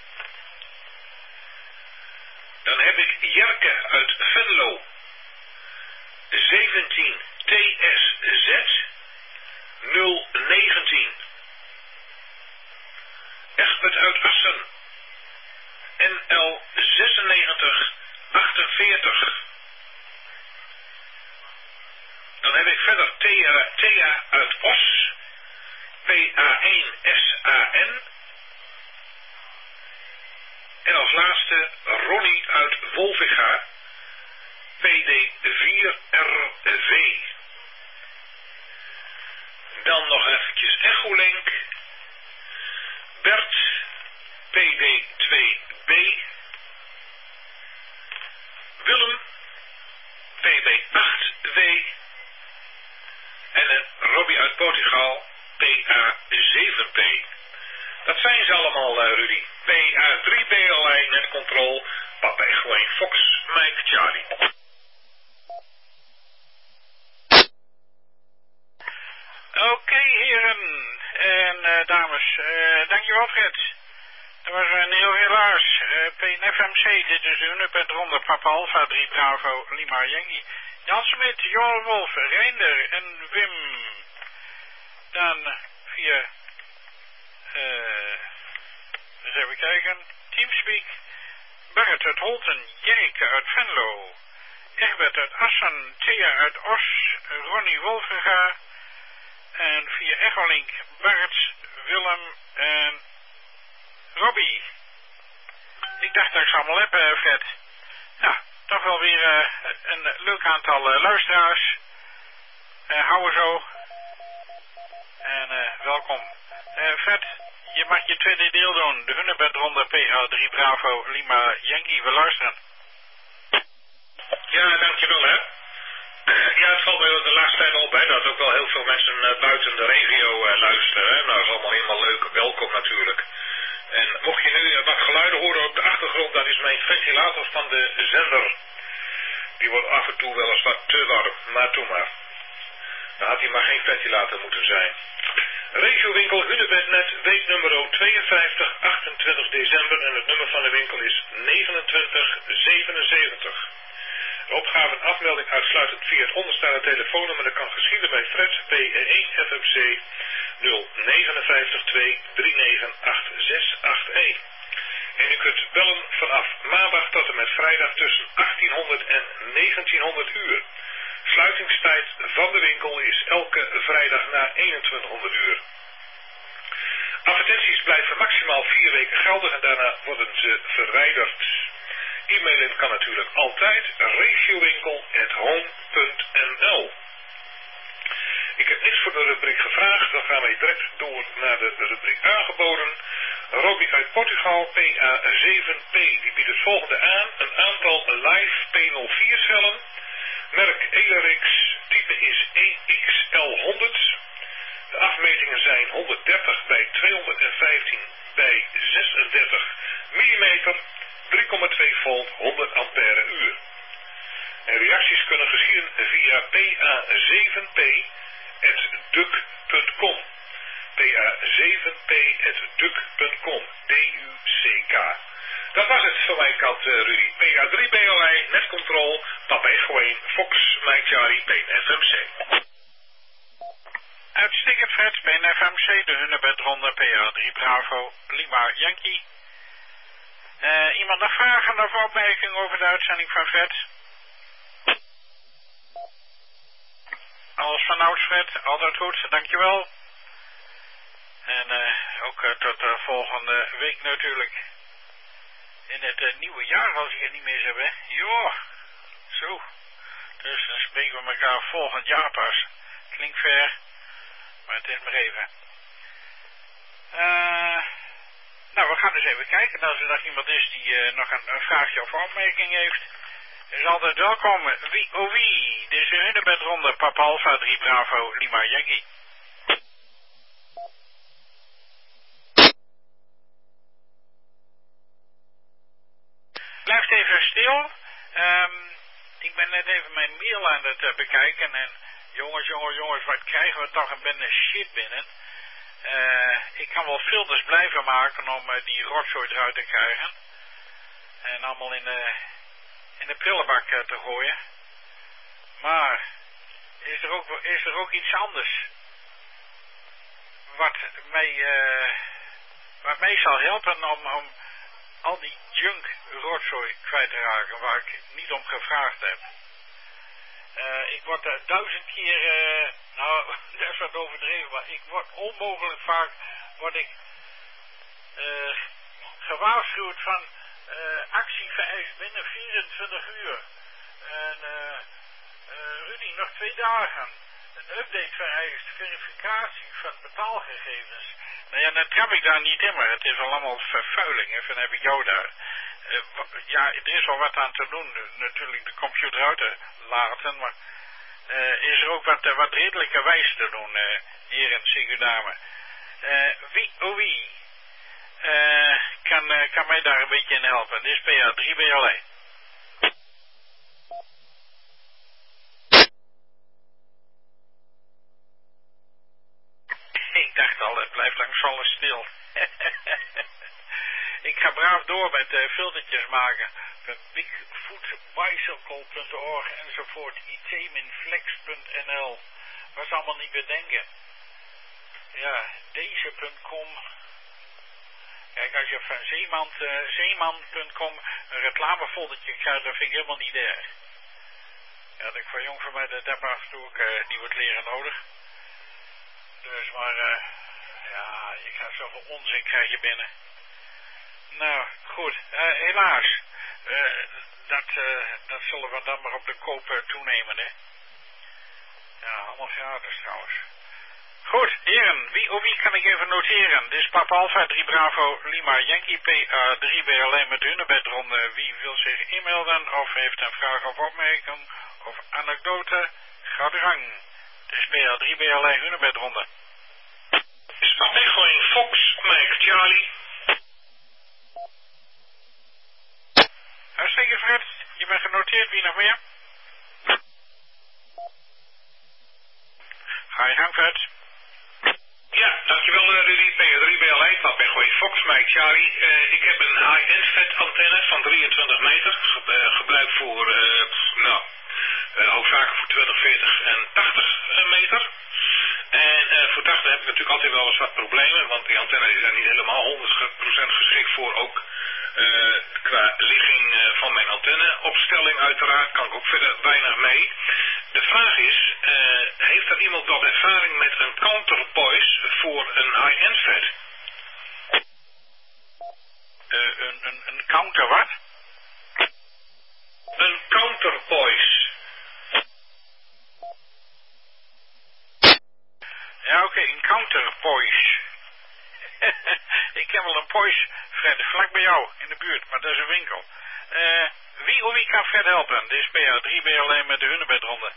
Dan heb ik Jerke uit Venlo, 17 TSZ 019. Egbert uit Assen, NL 96 48. Dan heb ik verder Thea uit Os, PA1 SAN. En als laatste Ronnie uit Wolviga, PD4RV. Dan nog eventjes Echolink, Bert, PD2B, Willem, PB8W en een Robbie uit Portugal, PA7P. Dat zijn ze allemaal, Rudy. PA3BLI, net control, Papa Echo 1 Fox, Mike Charlie. Oké, heren en dames, dankjewel Fred. Dat was een heel helaas. PNFMC, dit is de 100.100 Papa Alpha 3 Bravo Lima Yankee. Jan Smit, Joel Wolf, Reinder en Wim. Dan via, eens even kijken, Teamspeak. Bert uit Holten, Jerke uit Venlo, Egbert uit Assen, Thea uit Os, Ronnie Wolfega. En via Echolink Bart, Willem en Robbie. Ik dacht dat ik ze allemaal heb, Fred. Nou, toch wel weer een leuk aantal luisteraars. Hou zo. En welkom. Fred, je mag je tweede deel doen. De Hunebedronde PA3 Bravo Lima Yankee. We luisteren. Ja, dankjewel hè. Ja, het valt mij de laatste tijd op hè, dat ook wel heel veel mensen buiten de regio luisteren. Hè. Nou, dat is allemaal helemaal leuk. Welkom natuurlijk. En mocht je nu wat geluiden horen op de achtergrond, dat is mijn ventilator van de zender. Die wordt af en toe wel eens wat te warm, maar toe maar. Dan had hij maar geen ventilator moeten zijn. Regiowinkel Hunebednet, weeknummer 52, 28 december en het nummer van de winkel is 2977. De opgave en afmelding uitsluitend via het onderstaande telefoonnummer. Dat kan geschieden bij Fred, PE1 FMC 059 2 398681. En u kunt bellen vanaf maandag tot en met vrijdag tussen 1800 en 1900 uur. Sluitingstijd van de winkel is elke vrijdag na 2100 uur. Advertenties blijven maximaal 4 weken geldig en daarna worden ze verwijderd. E-mailen kan natuurlijk altijd, regiowinkel@home.nl. Ik heb niks voor de rubriek gevraagd, dan gaan we direct door naar de rubriek aangeboden. Robbie uit Portugal, PA7P, die biedt het volgende aan. Een aantal live P04 cellen. Merk Elerix, type is EXL100. De afmetingen zijn 130 bij 215 bij 36 mm, 3,2 volt, 100 ampère uur. En reacties kunnen geschieden via pa7p@duck.com. pa7p@duck.com. D-U-C-K. Dat was het van mijn kant, Rudy. PA3BLI, netcontrol, Papa Echo 1, Fox, Mike Charlie, PNFMC. Uitstekend Fred, PNFMC, de Hunebedronde PA3 Bravo Lima Yankee. Iemand nog vragen of opmerkingen over de uitzending van Fred? Alles vanouds Fred, altijd goed, dankjewel. En ook tot volgende week natuurlijk. In het nieuwe jaar, als ik het niet mis heb, hè. Joh, zo. Dus dan spreken we elkaar volgend jaar pas. Klinkt ver, maar het is maar even. Nou, we gaan dus even kijken. Als er nog iemand is die nog een vraagje of opmerking heeft, is altijd welkom. Wie, oh wie, dit is de Hunebedronde, Papa Alpha 3 Bravo Lima Yankee. zo stil. Ik ben net even mijn mail aan het bekijken en jongens, wat krijgen we toch een bende shit binnen. Ik kan wel filters blijven maken om die rotzooi eruit te krijgen. En allemaal in de prullenbak te gooien. Maar is er ook iets anders wat mij zal helpen om al die junk rotzooi kwijt te raken waar ik niet om gevraagd heb. Ik word 1000 keer, nou dat is wat overdreven, maar ik word onmogelijk vaak gewaarschuwd van actie vereist binnen 24 uur. En Rudy, nog 2 dagen. Een update vereist, verificatie van betaalgegevens. Nou ja, dan trap ik daar niet in, maar het is allemaal vervuiling. En dan heb ik jou daar. Ja, er is wel wat aan te doen. Natuurlijk de computer uit te laten, maar is er ook wat redelijkerwijs te doen, heren, zeker dame. Wie kan mij daar een beetje in helpen? Dit is PA3 BLE. Ik dacht al, het blijft langs alles stil. Ik ga braaf door met filtertjes maken. Bigfootbicycle.org enzovoort. itminflex.nl. Was allemaal niet bedenken. Ja, deze.com. Kijk, als je van zeeman.com een reclamefoldertje krijgt, dat vind ik helemaal niet erg. Ja, dat ik van jong van mij dat heb af en toe ook die wat leren nodig. Dus maar, ja, je krijgt zoveel onzin krijg je binnen. Nou, goed. Helaas. Dat zullen we dan maar op de koop toenemen, hè. Ja, allemaal gratis trouwens. Goed, heren. Wie kan ik even noteren? Dit is Papa Alpha 3 Bravo Lima Yankee PA3 BLE met hunebedronde. Wie wil zich inmelden of heeft een vraag of opmerking of anekdote? Ga de gang. Het is PA3 BLE hunebedronde. Is Papa Echo in Fox, Mike Charlie. Hartstikke Fred, je bent genoteerd, wie nog meer? Ga je gang, Fred. Ja, dankjewel Rudy, PA3 BLE, Papa Echo in Fox, Mike Charlie. Ik heb een high-end vet antenne van 23 meter, gebruik voor, hoofdzakelijk voor 20, 40 en 80 meter. En voor 80 heb ik natuurlijk altijd wel eens wat problemen, want die antennes zijn niet helemaal 100% geschikt voor ook qua ligging van mijn antenneopstelling uiteraard, kan ik ook verder weinig mee. De vraag is, heeft er iemand wat ervaring met een counterpoise voor een high-end vet? Een counter wat? Een counterpoise. Ja, oké, een counterpoise. Ik heb wel een poise, Fred, vlak bij jou in de buurt, maar dat is een winkel. Wie kan Fred helpen? Dit is PA3 BLE met de hunebedronde.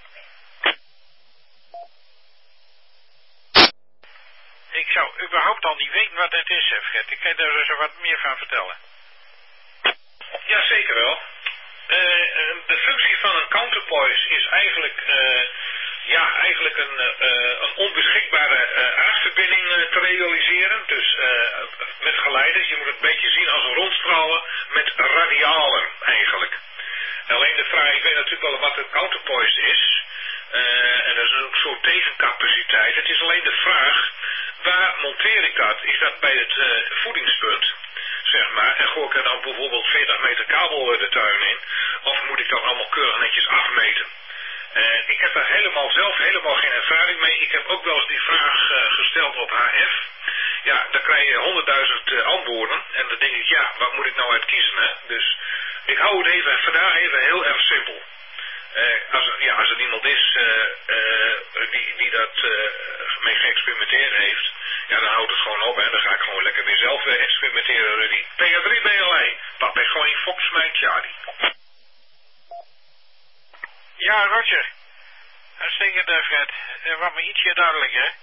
Ik zou überhaupt al niet weten wat het is, Fred. Ik kan daar dus wat meer van vertellen. Ja, zeker wel. De functie van een counterpoise is eigenlijk een onbeschikbare aardverbinding te realiseren. Dus met geleiders, je moet het een beetje zien als een rondstralen met radialen eigenlijk. Alleen de vraag, ik weet natuurlijk wel wat een counterpoise is. En dat is ook zo'n tegencapaciteit. Het is alleen de vraag, waar monteer ik dat? Is dat bij het voedingspunt, zeg maar, en gooi ik er dan bijvoorbeeld 40 meter kabel de tuin in? Of moet ik dat allemaal keurig netjes afmeten? Ik heb daar zelf helemaal geen ervaring mee. Ik heb ook wel eens die vraag gesteld op HF. Ja, dan krijg je 100.000 antwoorden. En dan denk ik, ja, wat moet ik nou uit kiezen, hè? Dus ik hou het vandaag even heel erg simpel. Als er iemand is die dat mee geëxperimenteerd heeft, ja, dan houdt het gewoon op, hè. Dan ga ik gewoon lekker weer zelf experimenteren, Rudy. PA3 BLE, Papa Echo in Fox, Mike Charlie. Ja, Roger. Uitstekend, Fred. Wat me ietsje duidelijker.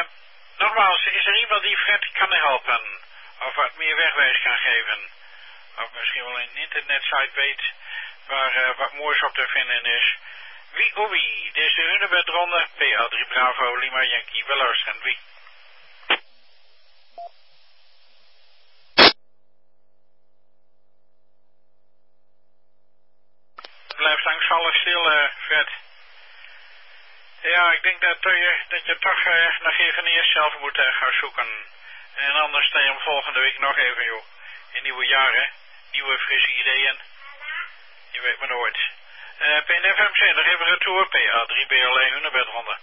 Nogmaals, is er iemand die Fred kan helpen? Of wat meer wegwijs kan geven? of misschien wel een internetsite weet waar wat moois op te vinden is. Wie of wie? Dit is de Hunebedronde, PA3 Bravo, Lima Yankee. Wel luisteren, wie? Blijft angstvallig stil, Fred. Ja, ik denk dat je toch nog even eerst zelf moet gaan zoeken. En anders sta je hem volgende week nog even, joh. In nieuwe jaren, nieuwe frisse ideeën. Je weet maar nooit. PNFMC, nog even retour. PA3 BLE Hunebedronde.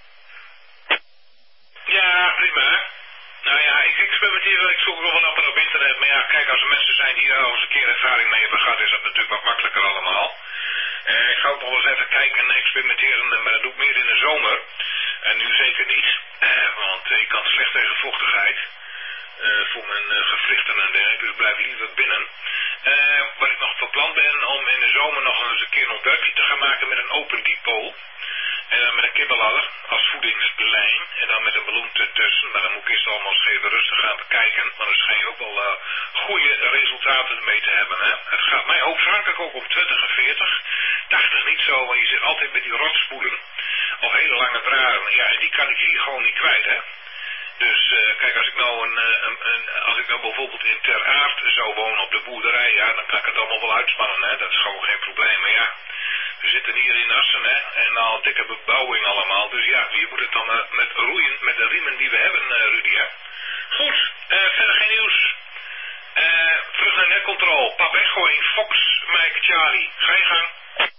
Ja, prima. Nou ja, ik experimenteer wel, ik zoek wel wat op internet. Maar ja, kijk, als er mensen zijn die er al eens een keer ervaring mee hebben gehad, is dat natuurlijk wat makkelijker allemaal. Ik ga ook nog wel eens even kijken en experimenteren, maar dat doe ik meer in de zomer. En nu zeker niet, want ik kan slecht tegen vochtigheid. Voor mijn gewrichten en dergelijke, dus ik blijf liever binnen. Wat ik nog van plan ben om in de zomer nog eens een keer een ontwerpje te gaan maken met een open depot. En dan met een kibbeladder als voedingslijn. En dan met een ballon ertussen. Maar dan moet ik eerst allemaal eens even rustig gaan bekijken. Maar dan schijn je ook wel goede resultaten ermee te hebben. Hè? Het gaat mij hoofdzakelijk ook om 20 en 40. 80 niet zo, want je zit altijd met die rotspoelen. Of hele lange draden. Ja, en die kan ik hier gewoon niet kwijt, hè. Dus kijk, als ik nou bijvoorbeeld in Ter Aard zou wonen op de boerderij, ja, dan kan ik het allemaal wel uitspannen, hè. Dat is gewoon geen probleem. Maar ja, we zitten hier in Assen, hè, en al dikke bebouwing allemaal. Dus ja, je moet het dan met roeien, met de riemen die we hebben, Rudy, hè. Goed, verder geen nieuws. Terug naar netcontrol. Pap Echo 1, Fox, Mike, Charlie. Ga je gang.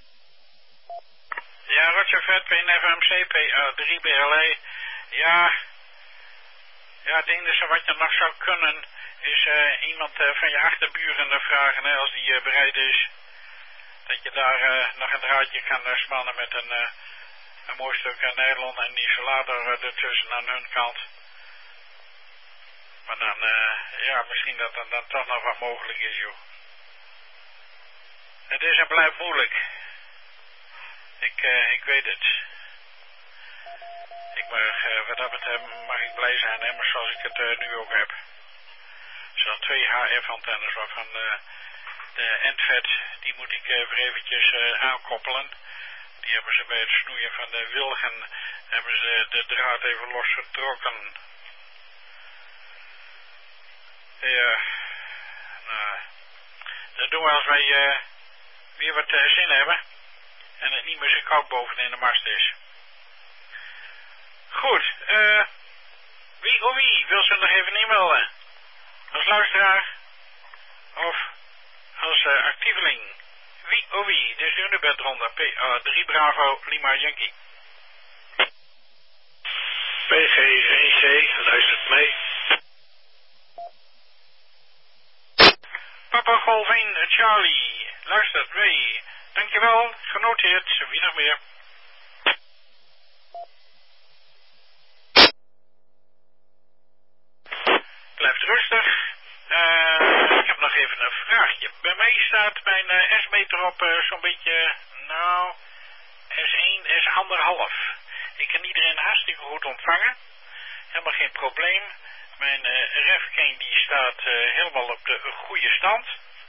Ja, Roger Vet, PNFMC, PA3 BLE. Ja, het enige wat je nog zou kunnen is iemand van je achterburen vragen, hè, als die bereid is. Dat je daar nog een draadje kan spannen met een mooi stuk nylon en die isolator ertussen aan hun kant. Maar dan, ja, misschien dat er dan toch nog wat mogelijk is, joh. Het is en blijft moeilijk. Ik weet het. Wat dat betreft mag ik blij zijn, hè, maar zoals ik het nu ook heb. Er zijn 2 HF-antennes waarvan de endvet, die moet ik weer eventjes aankoppelen. Die hebben ze bij het snoeien van de wilgen, hebben ze de draad even losgetrokken. Ja, nou, dat doen we als wij weer wat zin hebben. En het niet meer zo koud bovenin de mast is. Goed, wie wil ze nog even e-mailen? Als luisteraar of als actieveling? Wie? Dus in de bedronde. PA3 Bravo Lima Yankee. PG1G, luistert mee. Papa Golf 1 Charlie, luistert mee. Dankjewel, genoteerd. Wie nog meer? Blijft rustig. Ik heb nog even een vraagje. Bij mij staat mijn S-meter op zo'n beetje, nou, S1, S1,5. Ik kan iedereen hartstikke goed ontvangen. Helemaal geen probleem. Mijn refkeen die staat helemaal op de goede stand.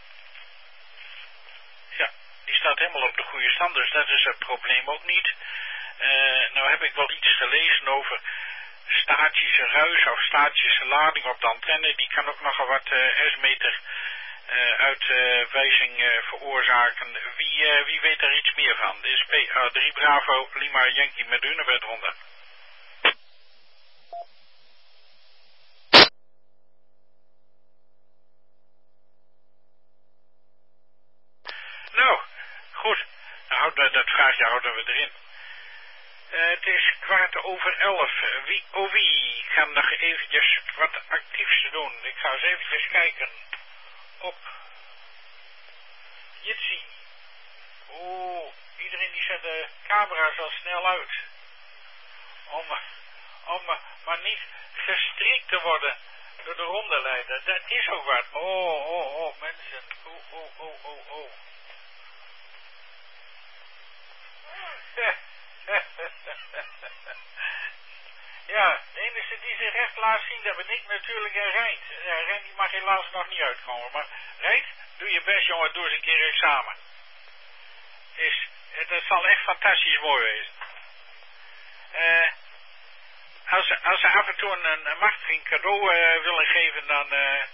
Ja, die staat helemaal op de goede stand, dus dat is het probleem ook niet. Nou heb ik wel iets gelezen over statische ruis of statische lading op de antenne. Die kan ook nogal wat S-meter uitwijzing veroorzaken. Wie weet daar iets meer van? Dit is PA3 Bravo Lima Yankee met Hunebedronde. Nou, goed. Nou, dat vraagje houden we erin. Het is 11:15. Wie kan nog eventjes wat actiefs doen? Ik ga eens eventjes kijken op Jitsi. Iedereen die zet de camera's al snel uit. Om maar niet gestrikt te worden door de rondeleider. Dat is ook wat. Mensen. Ja, de enige die zich recht laat zien, dat ben ik natuurlijk en Reint. Reint die mag helaas nog niet uitkomen, maar Reint, Doe je best, jongen, doe eens een keer examen. Het zal echt fantastisch mooi wezen. Als ze af en toe een machtig cadeau willen geven, dan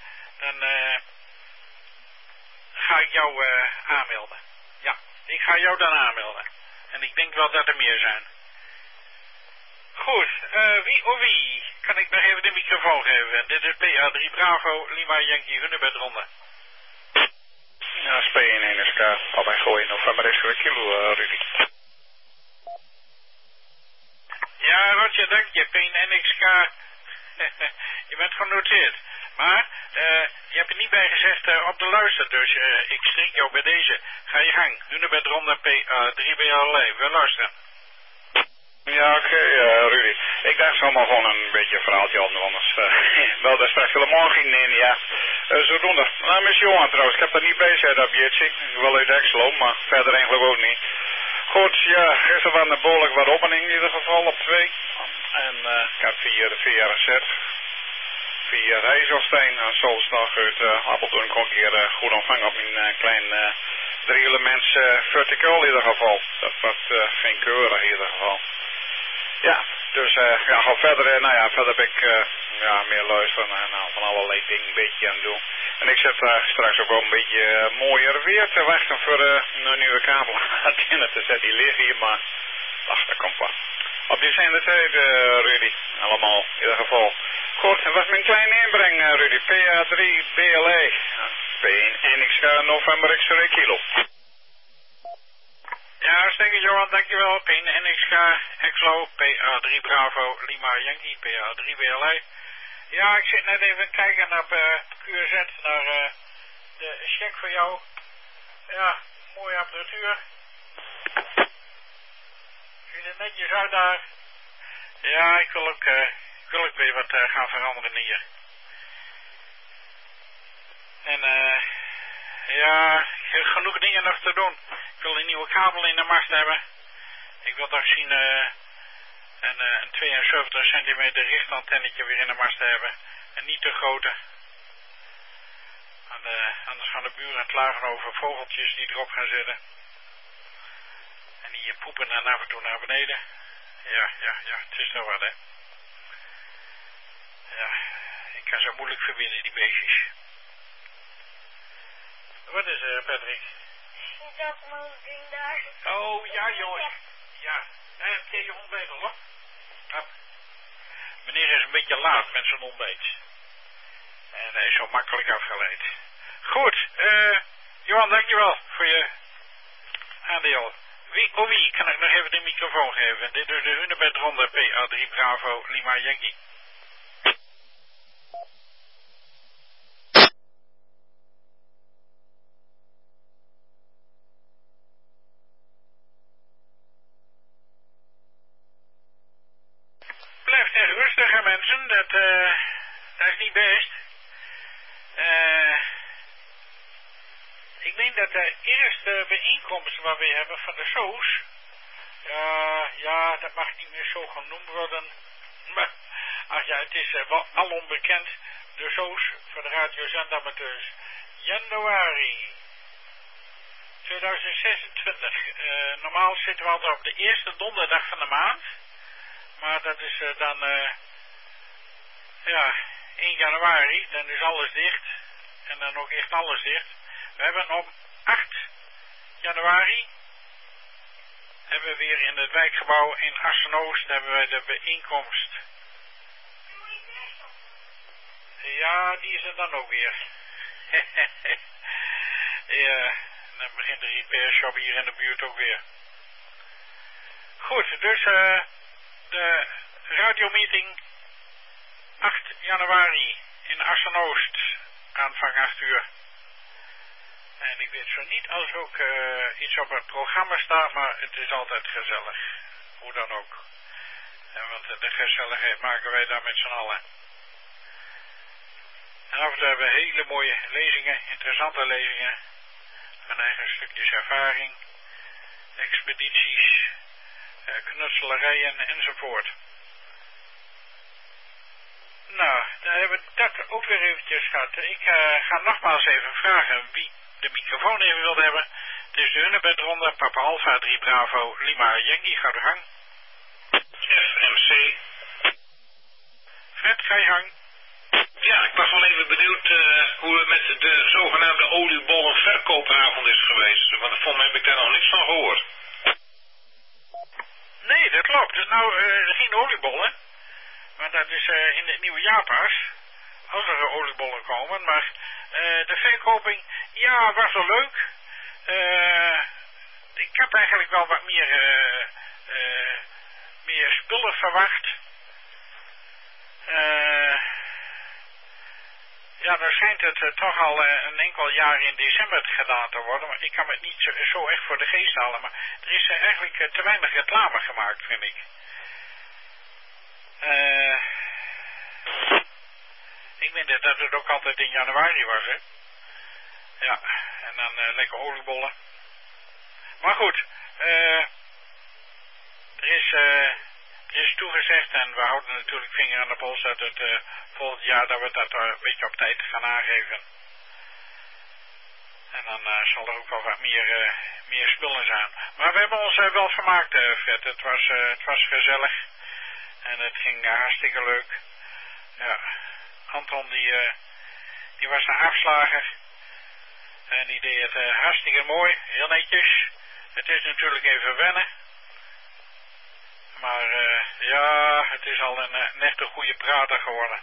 ga ik jou aanmelden. Ja, ik ga jou dan aanmelden. En ik denk wel dat er meer zijn. Goed, wie kan ik nog even de microfoon geven? Dit is PA3 Bravo, Lima Yankee Hunebed Ronde. Ja, SP1 op en gooien november is voor kilo, Rudy. Ja, Roger, dank je. PNXK. Je bent genoteerd. Maar, je hebt er niet bij gezegd op de luister, dus ik strik jou bij deze. Ga je gang. Hunebed Ronde PA3BLE. We luisteren. Ja, oké, Rudy. Ik dacht zomaar gewoon een beetje een verhaaltje om, anders wel daar straks helemaal ging nemen, ja. Zodoende. Nou, mijn jongen trouwens, ik heb er niet bij gezet, dat biertje. Wel uit Exlo, maar verder eigenlijk ook niet. Goed, ja, gisteren waren er behoorlijk wat openingen in ieder geval op 2. En ik heb 4 gezet. 4 IJsselstein en soms nog uit Appeldoorn kon ik hier goed ontvangen op een klein 3 elements verticaal in ieder geval. Dat was geen keurig in ieder geval. Ja, dus ja, ga verder, verder heb ik meer luisteren en van allerlei dingen een beetje aan doen. En ik zit straks ook wel een beetje mooier weer te wachten voor een nieuwe kabelantenne te zetten. Die liggen hier, maar ach, dat komt wel. Op die zijn de tijd, Rudy, allemaal in ieder geval. Goed, en wat mijn kleine inbreng, Rudy, PA3 BLE, P1 November X-ray kilo. Ja, hartstikke Johan, dankjewel. PNXK, Exlo, PA3 Bravo, Lima Yankee, PA3 BLE. Ja, ik zit net even kijken op QZ naar de check voor jou. Ja, mooie apparatuur. Ziet er netjes uit daar. Ja, ik wil ook weer wat gaan veranderen hier. En ja, genoeg dingen nog te doen. Ik wil een nieuwe kabel in de mast hebben. Ik wil toch zien een 72 centimeter richtantennetje weer in de mast hebben. En niet te grote. Anders gaan de buren klagen over vogeltjes die erop gaan zitten. En die poepen dan af en toe naar beneden. Ja, het is toch wat, hè. Ja, ik kan zo moeilijk verbinden, die beestjes. Wat is er, Patrick? Dat mijn ding daar. Oh, ja, jongen. Ja, heb je je ontbijt al, hoor? Ja. Meneer is een beetje laat met zijn ontbijt. En hij is zo makkelijk afgeleid. Goed, Johan, dankjewel voor je aandeel. Wie kan ik nog even de microfoon geven? Dit is de Hunebed Ronde PA3 Bravo Lima Yankee. Blijf echt rustig, hè, mensen. Dat is niet best. Ik denk dat de eerste bijeenkomst wat we hebben van de SOS, ja, dat mag niet meer zo genoemd worden. Maar, ach ja, het is wel alom bekend. De SOS voor de radiozendamateur. Januari 2026. Normaal zitten we altijd op de eerste donderdag van de maand. Maar dat is dan 1 januari. Dan is alles dicht. En dan ook echt alles dicht. We hebben op 8 januari hebben we weer in het wijkgebouw in Assen-Oost hebben we de bijeenkomst. Ja, die is er dan ook weer. Ja, dan begint de repairshop hier in de buurt ook weer. Goed, dus de radiomeeting 8 januari in Assen-Oost, aanvang 8 uur. En ik weet zo niet als ook iets op het programma staat, maar het is altijd gezellig. Hoe dan ook. Want de gezelligheid maken wij daar met z'n allen. En af en toe hebben we hele mooie lezingen, interessante lezingen. Van eigen stukjes ervaring, expedities, knutselarijen enzovoort. Nou, dan hebben we dat ook weer eventjes gehad. Ik ga nogmaals even vragen wie de microfoon even wilt hebben. Het is de Hunebedronde, Papa Alpha 3 Bravo, Lima Yankee, ga de gang. FMC. Fred, ga je gang. Ja, ik was wel even benieuwd hoe het met de zogenaamde oliebollenverkoopavond is geweest. Want volgens mij heb ik daar nog niks van gehoord. Nee, dat klopt. Dus nou, geen oliebollen. Maar dat is in het nieuwe jaar pas. Als er oliebollen komen. Maar de verkoping, ja, was wel leuk. Ik had eigenlijk wel wat meer spullen verwacht. Ja, dan schijnt het toch al een enkel jaar in december gedaan te worden. Maar ik kan het niet zo echt voor de geest halen. Maar er is eigenlijk te weinig reclame gemaakt, vind ik. Ik vind dat het ook altijd in januari was, hè. Ja, en dan lekker oliebollen. Maar goed, er is toegezegd en we houden natuurlijk vinger aan de pols dat het volgend jaar dat we dat een beetje op tijd gaan aangeven. En dan zal er ook wel wat meer spullen zijn. Maar we hebben ons wel vermaakt, Fred. Het was gezellig. En het ging hartstikke leuk. Ja, Anton die was de afslager. En die deed het hartstikke mooi, heel netjes. Het is natuurlijk even wennen. Maar ja, het is al een echte goede prater geworden.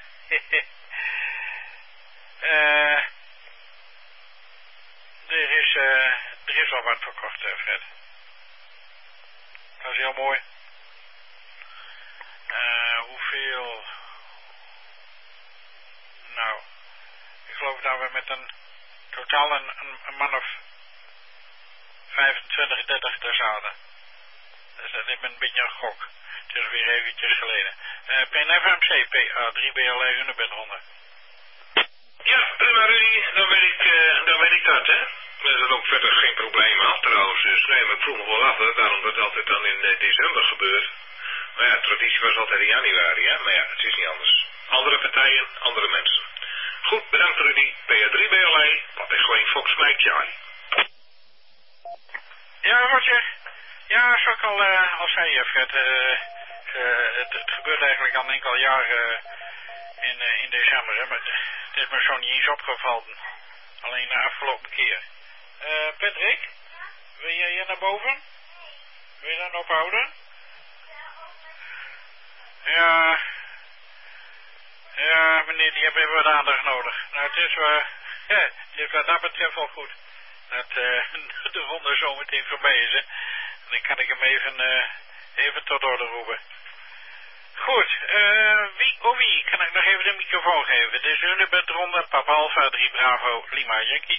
Er is al wat verkocht, Fred. Dat is heel mooi. Hoeveel? Nou, ik geloof dat we met een totaal een man of 25, 30 er zouden. Dus dat is een beetje een gok. Het is weer eventjes geleden. PNFMC, PA3BLE Hunebedronde. Ja, prima Rudy, dan weet ik dat, hè. Dat is ook verder geen probleem af trouwens. Dus nee, maar ik vroeg me wel af, hè, daarom dat het altijd dan in december gebeurt. Maar ja, traditie was altijd in januari, hè. Maar ja, het is niet anders. Andere partijen, andere mensen. Goed, bedankt Rudy. PA3BLE, wat is gewoon Fox Mike Charlie. Ja, Roger. Ja, zoals ik al zei, Fred, het gebeurt eigenlijk al een enkel jaar in december, hè, maar het is me zo niet eens opgevallen. Alleen de afgelopen keer. Patrick, wil jij hier naar boven? Wil je dan ophouden? Ja, meneer, die hebben even wat aandacht nodig. Nou, het is wat dat betreft wel goed. Dat de ronde zo meteen voorbij is, hè. En dan kan ik hem even tot orde roepen. Goed, wie kan ik nog even de microfoon geven? Dit is Hunebedronde, Papa Alpha 3 Bravo, Lima Yankee.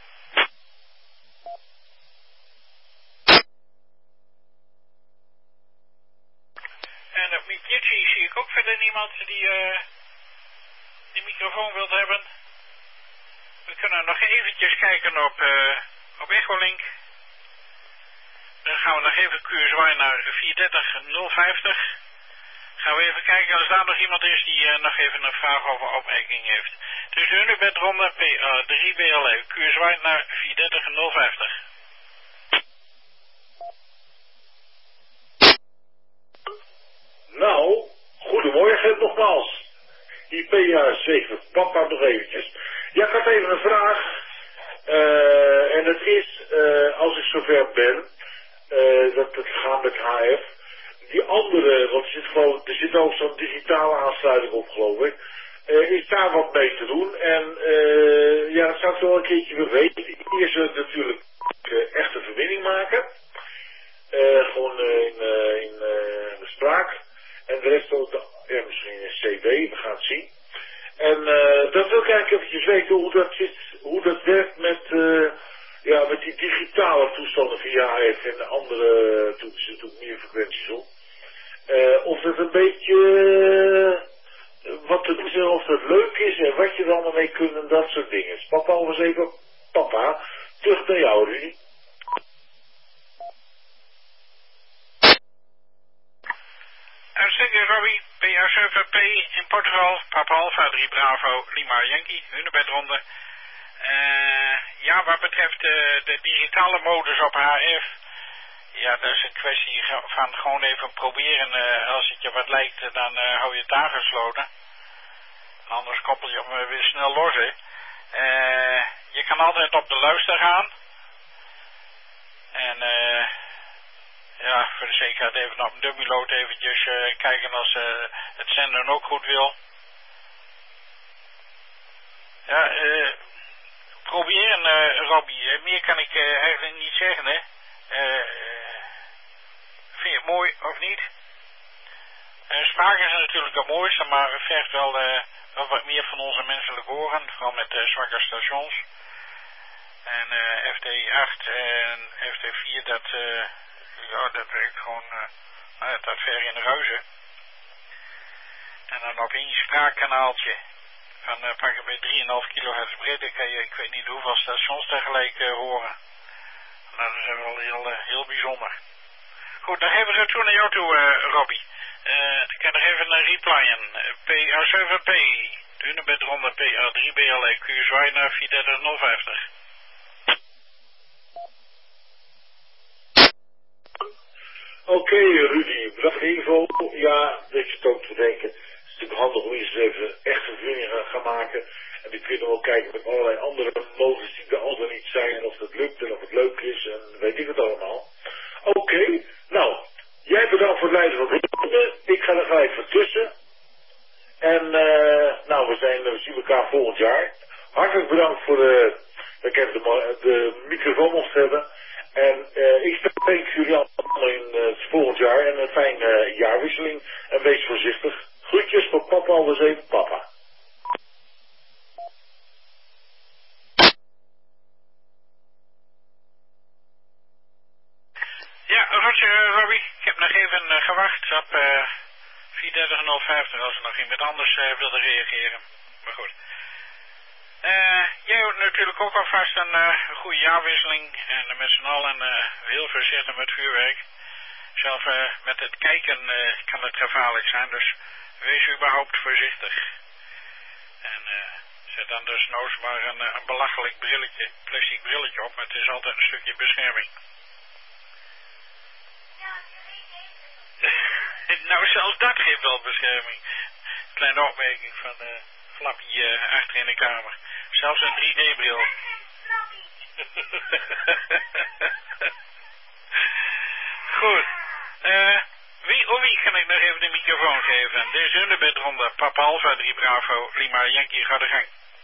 En op Mitjitsi zie ik ook verder niemand die die microfoon wilt hebben. We kunnen nog eventjes kijken op Echolink. Dan gaan we nog even QSY naar 430-050. Gaan we even kijken als daar nog iemand is die nog even een vraag over opmerking heeft. Dus de Hunebedronde PA3BLE QSY naar 430-050. Nou, goedemorgen nogmaals. IPA7, papa nog eventjes. Ja, ik had even een vraag. En het is, als ik zover ben, dat het gaat met HF. Die andere, want er zit ook zo'n digitale aansluiting op, geloof ik. Is daar wat mee te doen. En ja, dat zou ik wel een keertje weer weten. Eerst natuurlijk echt een verbinding maken. Gewoon in de spraak. En de rest ook, ja, misschien een CD, we gaan het zien. En dat wil ik eigenlijk eventjes weten hoe dat zit, hoe dat werkt met die digitale toestanden via AF en de andere toetsen, natuurlijk meer frequenties op. Of het een beetje wat te doen is, of het leuk is en wat je er allemaal mee kunt en dat soort dingen. Papa, alvast even, papa, terug naar jou, Rudy. Uitstekend, Robbie. PA7P in Portugal, Papa Alpha 3 Bravo, Lima Yankee, Hunebedronde. ja, wat betreft de digitale modus op HF, ja, dat is een kwestie van gewoon even proberen. Als het je wat lijkt, dan hou je het aangesloten. Anders koppel je hem weer snel los, hè. Je kan altijd op de luister gaan. En ja, voor de zekerheid even op een dummyload eventjes kijken als het zenden ook goed wil. Ja, proberen, Robbie. Meer kan ik eigenlijk niet zeggen, hè. Vind je het mooi of niet? Spraak is natuurlijk het mooiste, maar het vergt wel wat meer van onze menselijke oren, vooral met zwakke stations. En FT8 en FT4, dat werkt gewoon dat ver in de ruizen. En dan op één spraakkanaaltje van pakken bij 3,5 kHz breedte kan je, ik weet niet hoeveel stations tegelijk horen. Nou, dat is wel heel bijzonder. Goed, dan geven we het zo naar jou toe, Robbie. Ik kan nog even replyen. PR7P, Dunebed ronde PR3BLEQ, zwaai naar 43050. Oké, Rudy, bedankt voor de info. Ja, dat je het ook te denken. Het is natuurlijk handig om eens even echt verbindingen gaan maken. En dan kun je nog wel kijken met allerlei andere modus die er al dan niet zijn. En of dat lukt en of het leuk is en weet ik het allemaal. Oké, nou, jij bedankt voor het leiden van de ronde. Ik ga er gelijk van tussen. En nou, we zien elkaar volgend jaar. Hartelijk bedankt voor dat ik even de microfoon mocht hebben. En ik spreek jullie allemaal in het volgend jaar en een fijne jaarwisseling. En wees voorzichtig. Groetjes van papa, alles even papa. Ja, Roger, Robbie, ik heb nog even gewacht op 43050 als er nog iemand anders wilde reageren. Maar goed. Jij hoort natuurlijk ook alvast een goede jaarwisseling en met z'n allen heel voorzichtig met vuurwerk. Zelfs met het kijken kan het gevaarlijk zijn, dus wees überhaupt voorzichtig. En zet dan dus nooit maar een belachelijk brilletje, plastic brilletje op, maar het is altijd een stukje bescherming. Nou, zelfs dat geeft wel bescherming. Kleine opmerking van Flappy achter in de kamer. Zelfs een 3D-bril. Goed. Wie kan ik nog even de microfoon geven? Dit is Dunebed ronde Papa Alpha 3 Bravo Lima Yankee, ga de gang.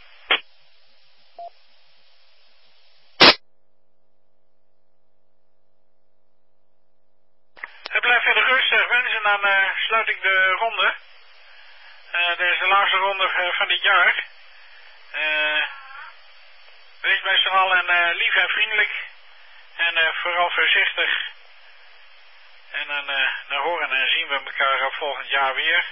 Het blijft verder rustig, mensen. Dan sluit ik de ronde. Dit is de laatste ronde van dit jaar. Wees bij z'n allen lief en vriendelijk. En vooral voorzichtig. En dan horen en zien we elkaar volgend jaar weer.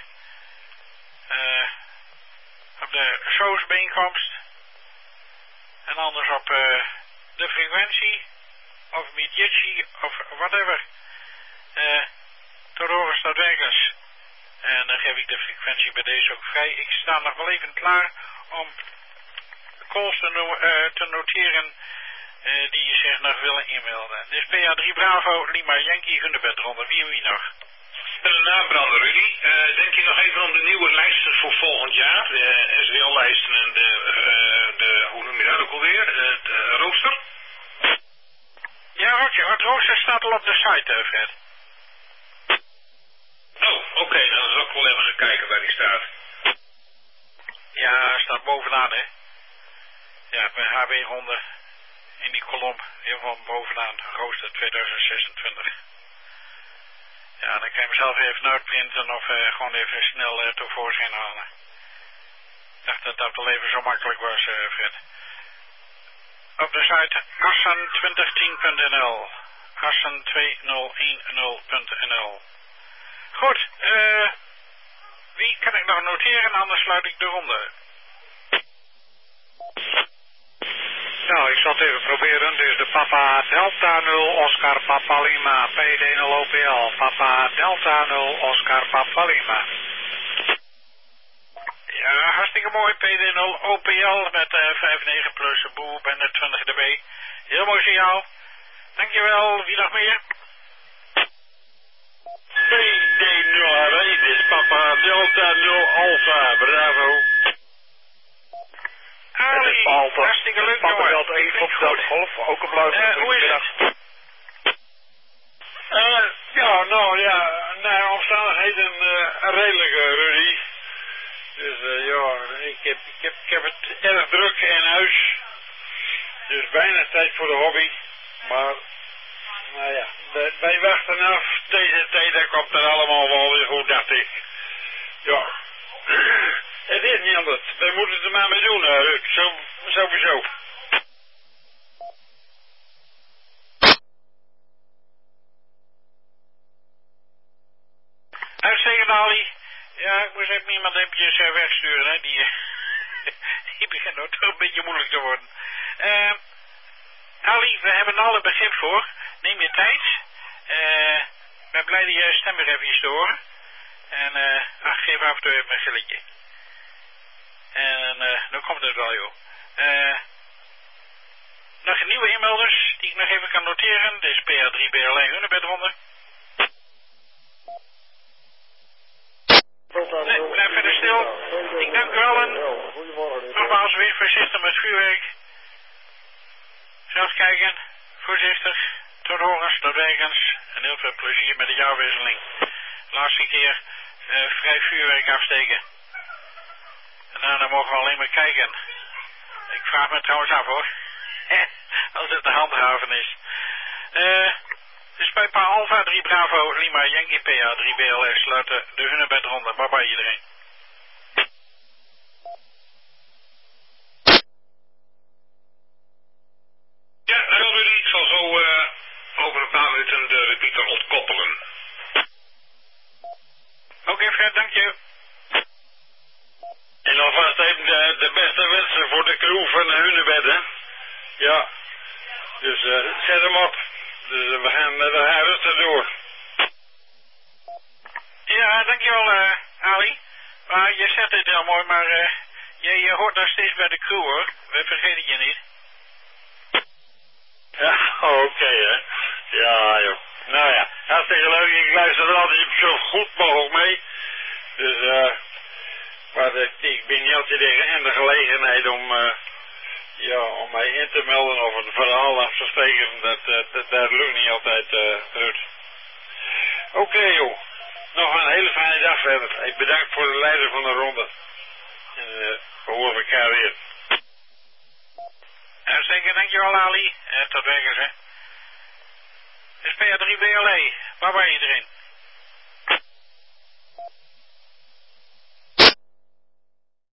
Op de SOS-bijeenkomst. En anders op de frequentie. Of met Jitsi of whatever. Tot horen staat werkens. En dan geef ik de frequentie bij deze ook vrij. Ik sta nog wel even klaar om calls te noteren die je zich nog willen inmelden. Dit is PA3 Bravo, Lima Yankee, Hunebed ronde. Wie nog? Een nabrander, Rudy. Denk je nog even om de nieuwe lijsten voor volgend jaar? De SWL-lijsten en hoe noem je dat ook alweer? Het rooster? Ja, Roger, het rooster staat al op de site, Fred. Oh, oké, dan zal ik wel even gaan kijken waar die staat. Ja, staat bovenaan, hè. Ja, bij HB-ronde in die kolom, helemaal bovenaan, rooster 2026. Ja, dan kan je hem zelf even uitprinten of gewoon even snel tevoorschijn halen. Ik dacht dat dat wel even zo makkelijk was, Fred. Op de site assen2010.nl, assen2010.nl. Goed, wie kan ik nog noteren, anders sluit ik de ronde. Nou, ik zal het even proberen. Dus de Papa Delta 0 Oscar Papa Lima PD0 OPL. Papa Delta 0 Oscar Papa Lima. Ja, hartstikke mooi. PD0 OPL met 5.9 plus boe en de 20 dB. Heel mooi signaal. Dankjewel. Wie nog meer? PD0 dit is Papa Delta 0 Alpha Bravo. Ali, hartstikke leuk Papa jongen. Delta 1 Fox Delta Golf, ook op luisteren. Hoe is het? Ja, nou ja, naar omstandigheden redelijk, Rudy. Dus ja, ik heb het erg druk in huis. Dus bijna tijd voor de hobby. Maar, nou ja, wij wachten af. Deze tijd, dat komt er allemaal wel weer goed, dacht ik. Ja, het is niet anders. We moeten het er maar mee doen, Ruud. Sowieso. Uitstekend, Ali. Ja, ik moest even iemand eventjes wegsturen, hè. Die begint nou toch een beetje moeilijk te worden. Ali, we hebben er alle begrip voor. Neem je tijd. Ik ben blij dat je stem weer even te horen. En geef af en toe even een gilletje. En dan komt het wel, joh. Nog een nieuwe inmelders die ik nog even kan noteren. Deze PA3BL1 Hunebedronde. Nee, blijf verder stil. Ik dank u allen. Nogmaals weer voorzichtig met vuurwerk. Zelf kijken. Voorzichtig. Tot horens, tot wegens. En heel veel plezier met de jaarwisseling. Laatste keer vrij vuurwerk afsteken. En daarna mogen we alleen maar kijken. Ik vraag me trouwens af hoor. Als het te handhaven is. Dus bij Pa Alpha 3 Bravo Lima Yankee PA 3 BLS sluiten de Hunebedronde. Bye bye iedereen. Ja, dankjewel Rudy. Ik zal zo over een paar minuten de repeater ontkoppelen. Oké Fred, dank je. En alvast even de beste wensen voor de crew van de Hunebedden. Ja, dus zet hem op. Dus we gaan rustig door. Ja, dankjewel Ali. Maar je zegt het heel mooi, maar je hoort nog steeds bij de crew hoor. We vergeten je niet. Ja, oké hè. Ja joh. Nou ja, hartstikke leuk. Ik luister er altijd zo goed mogelijk mee. Dus maar ik ben niet altijd in de gelegenheid om mij in te melden of een verhaal af te steken. Dat lukt niet altijd, Ruud. Oké joh. Nog een hele fijne dag verder. Ik bedank voor de leider van de ronde. En we horen elkaar weer. Zeker, dankjewel Ali. Tot wegens hè. Dus PA3BLE. Bye bye iedereen.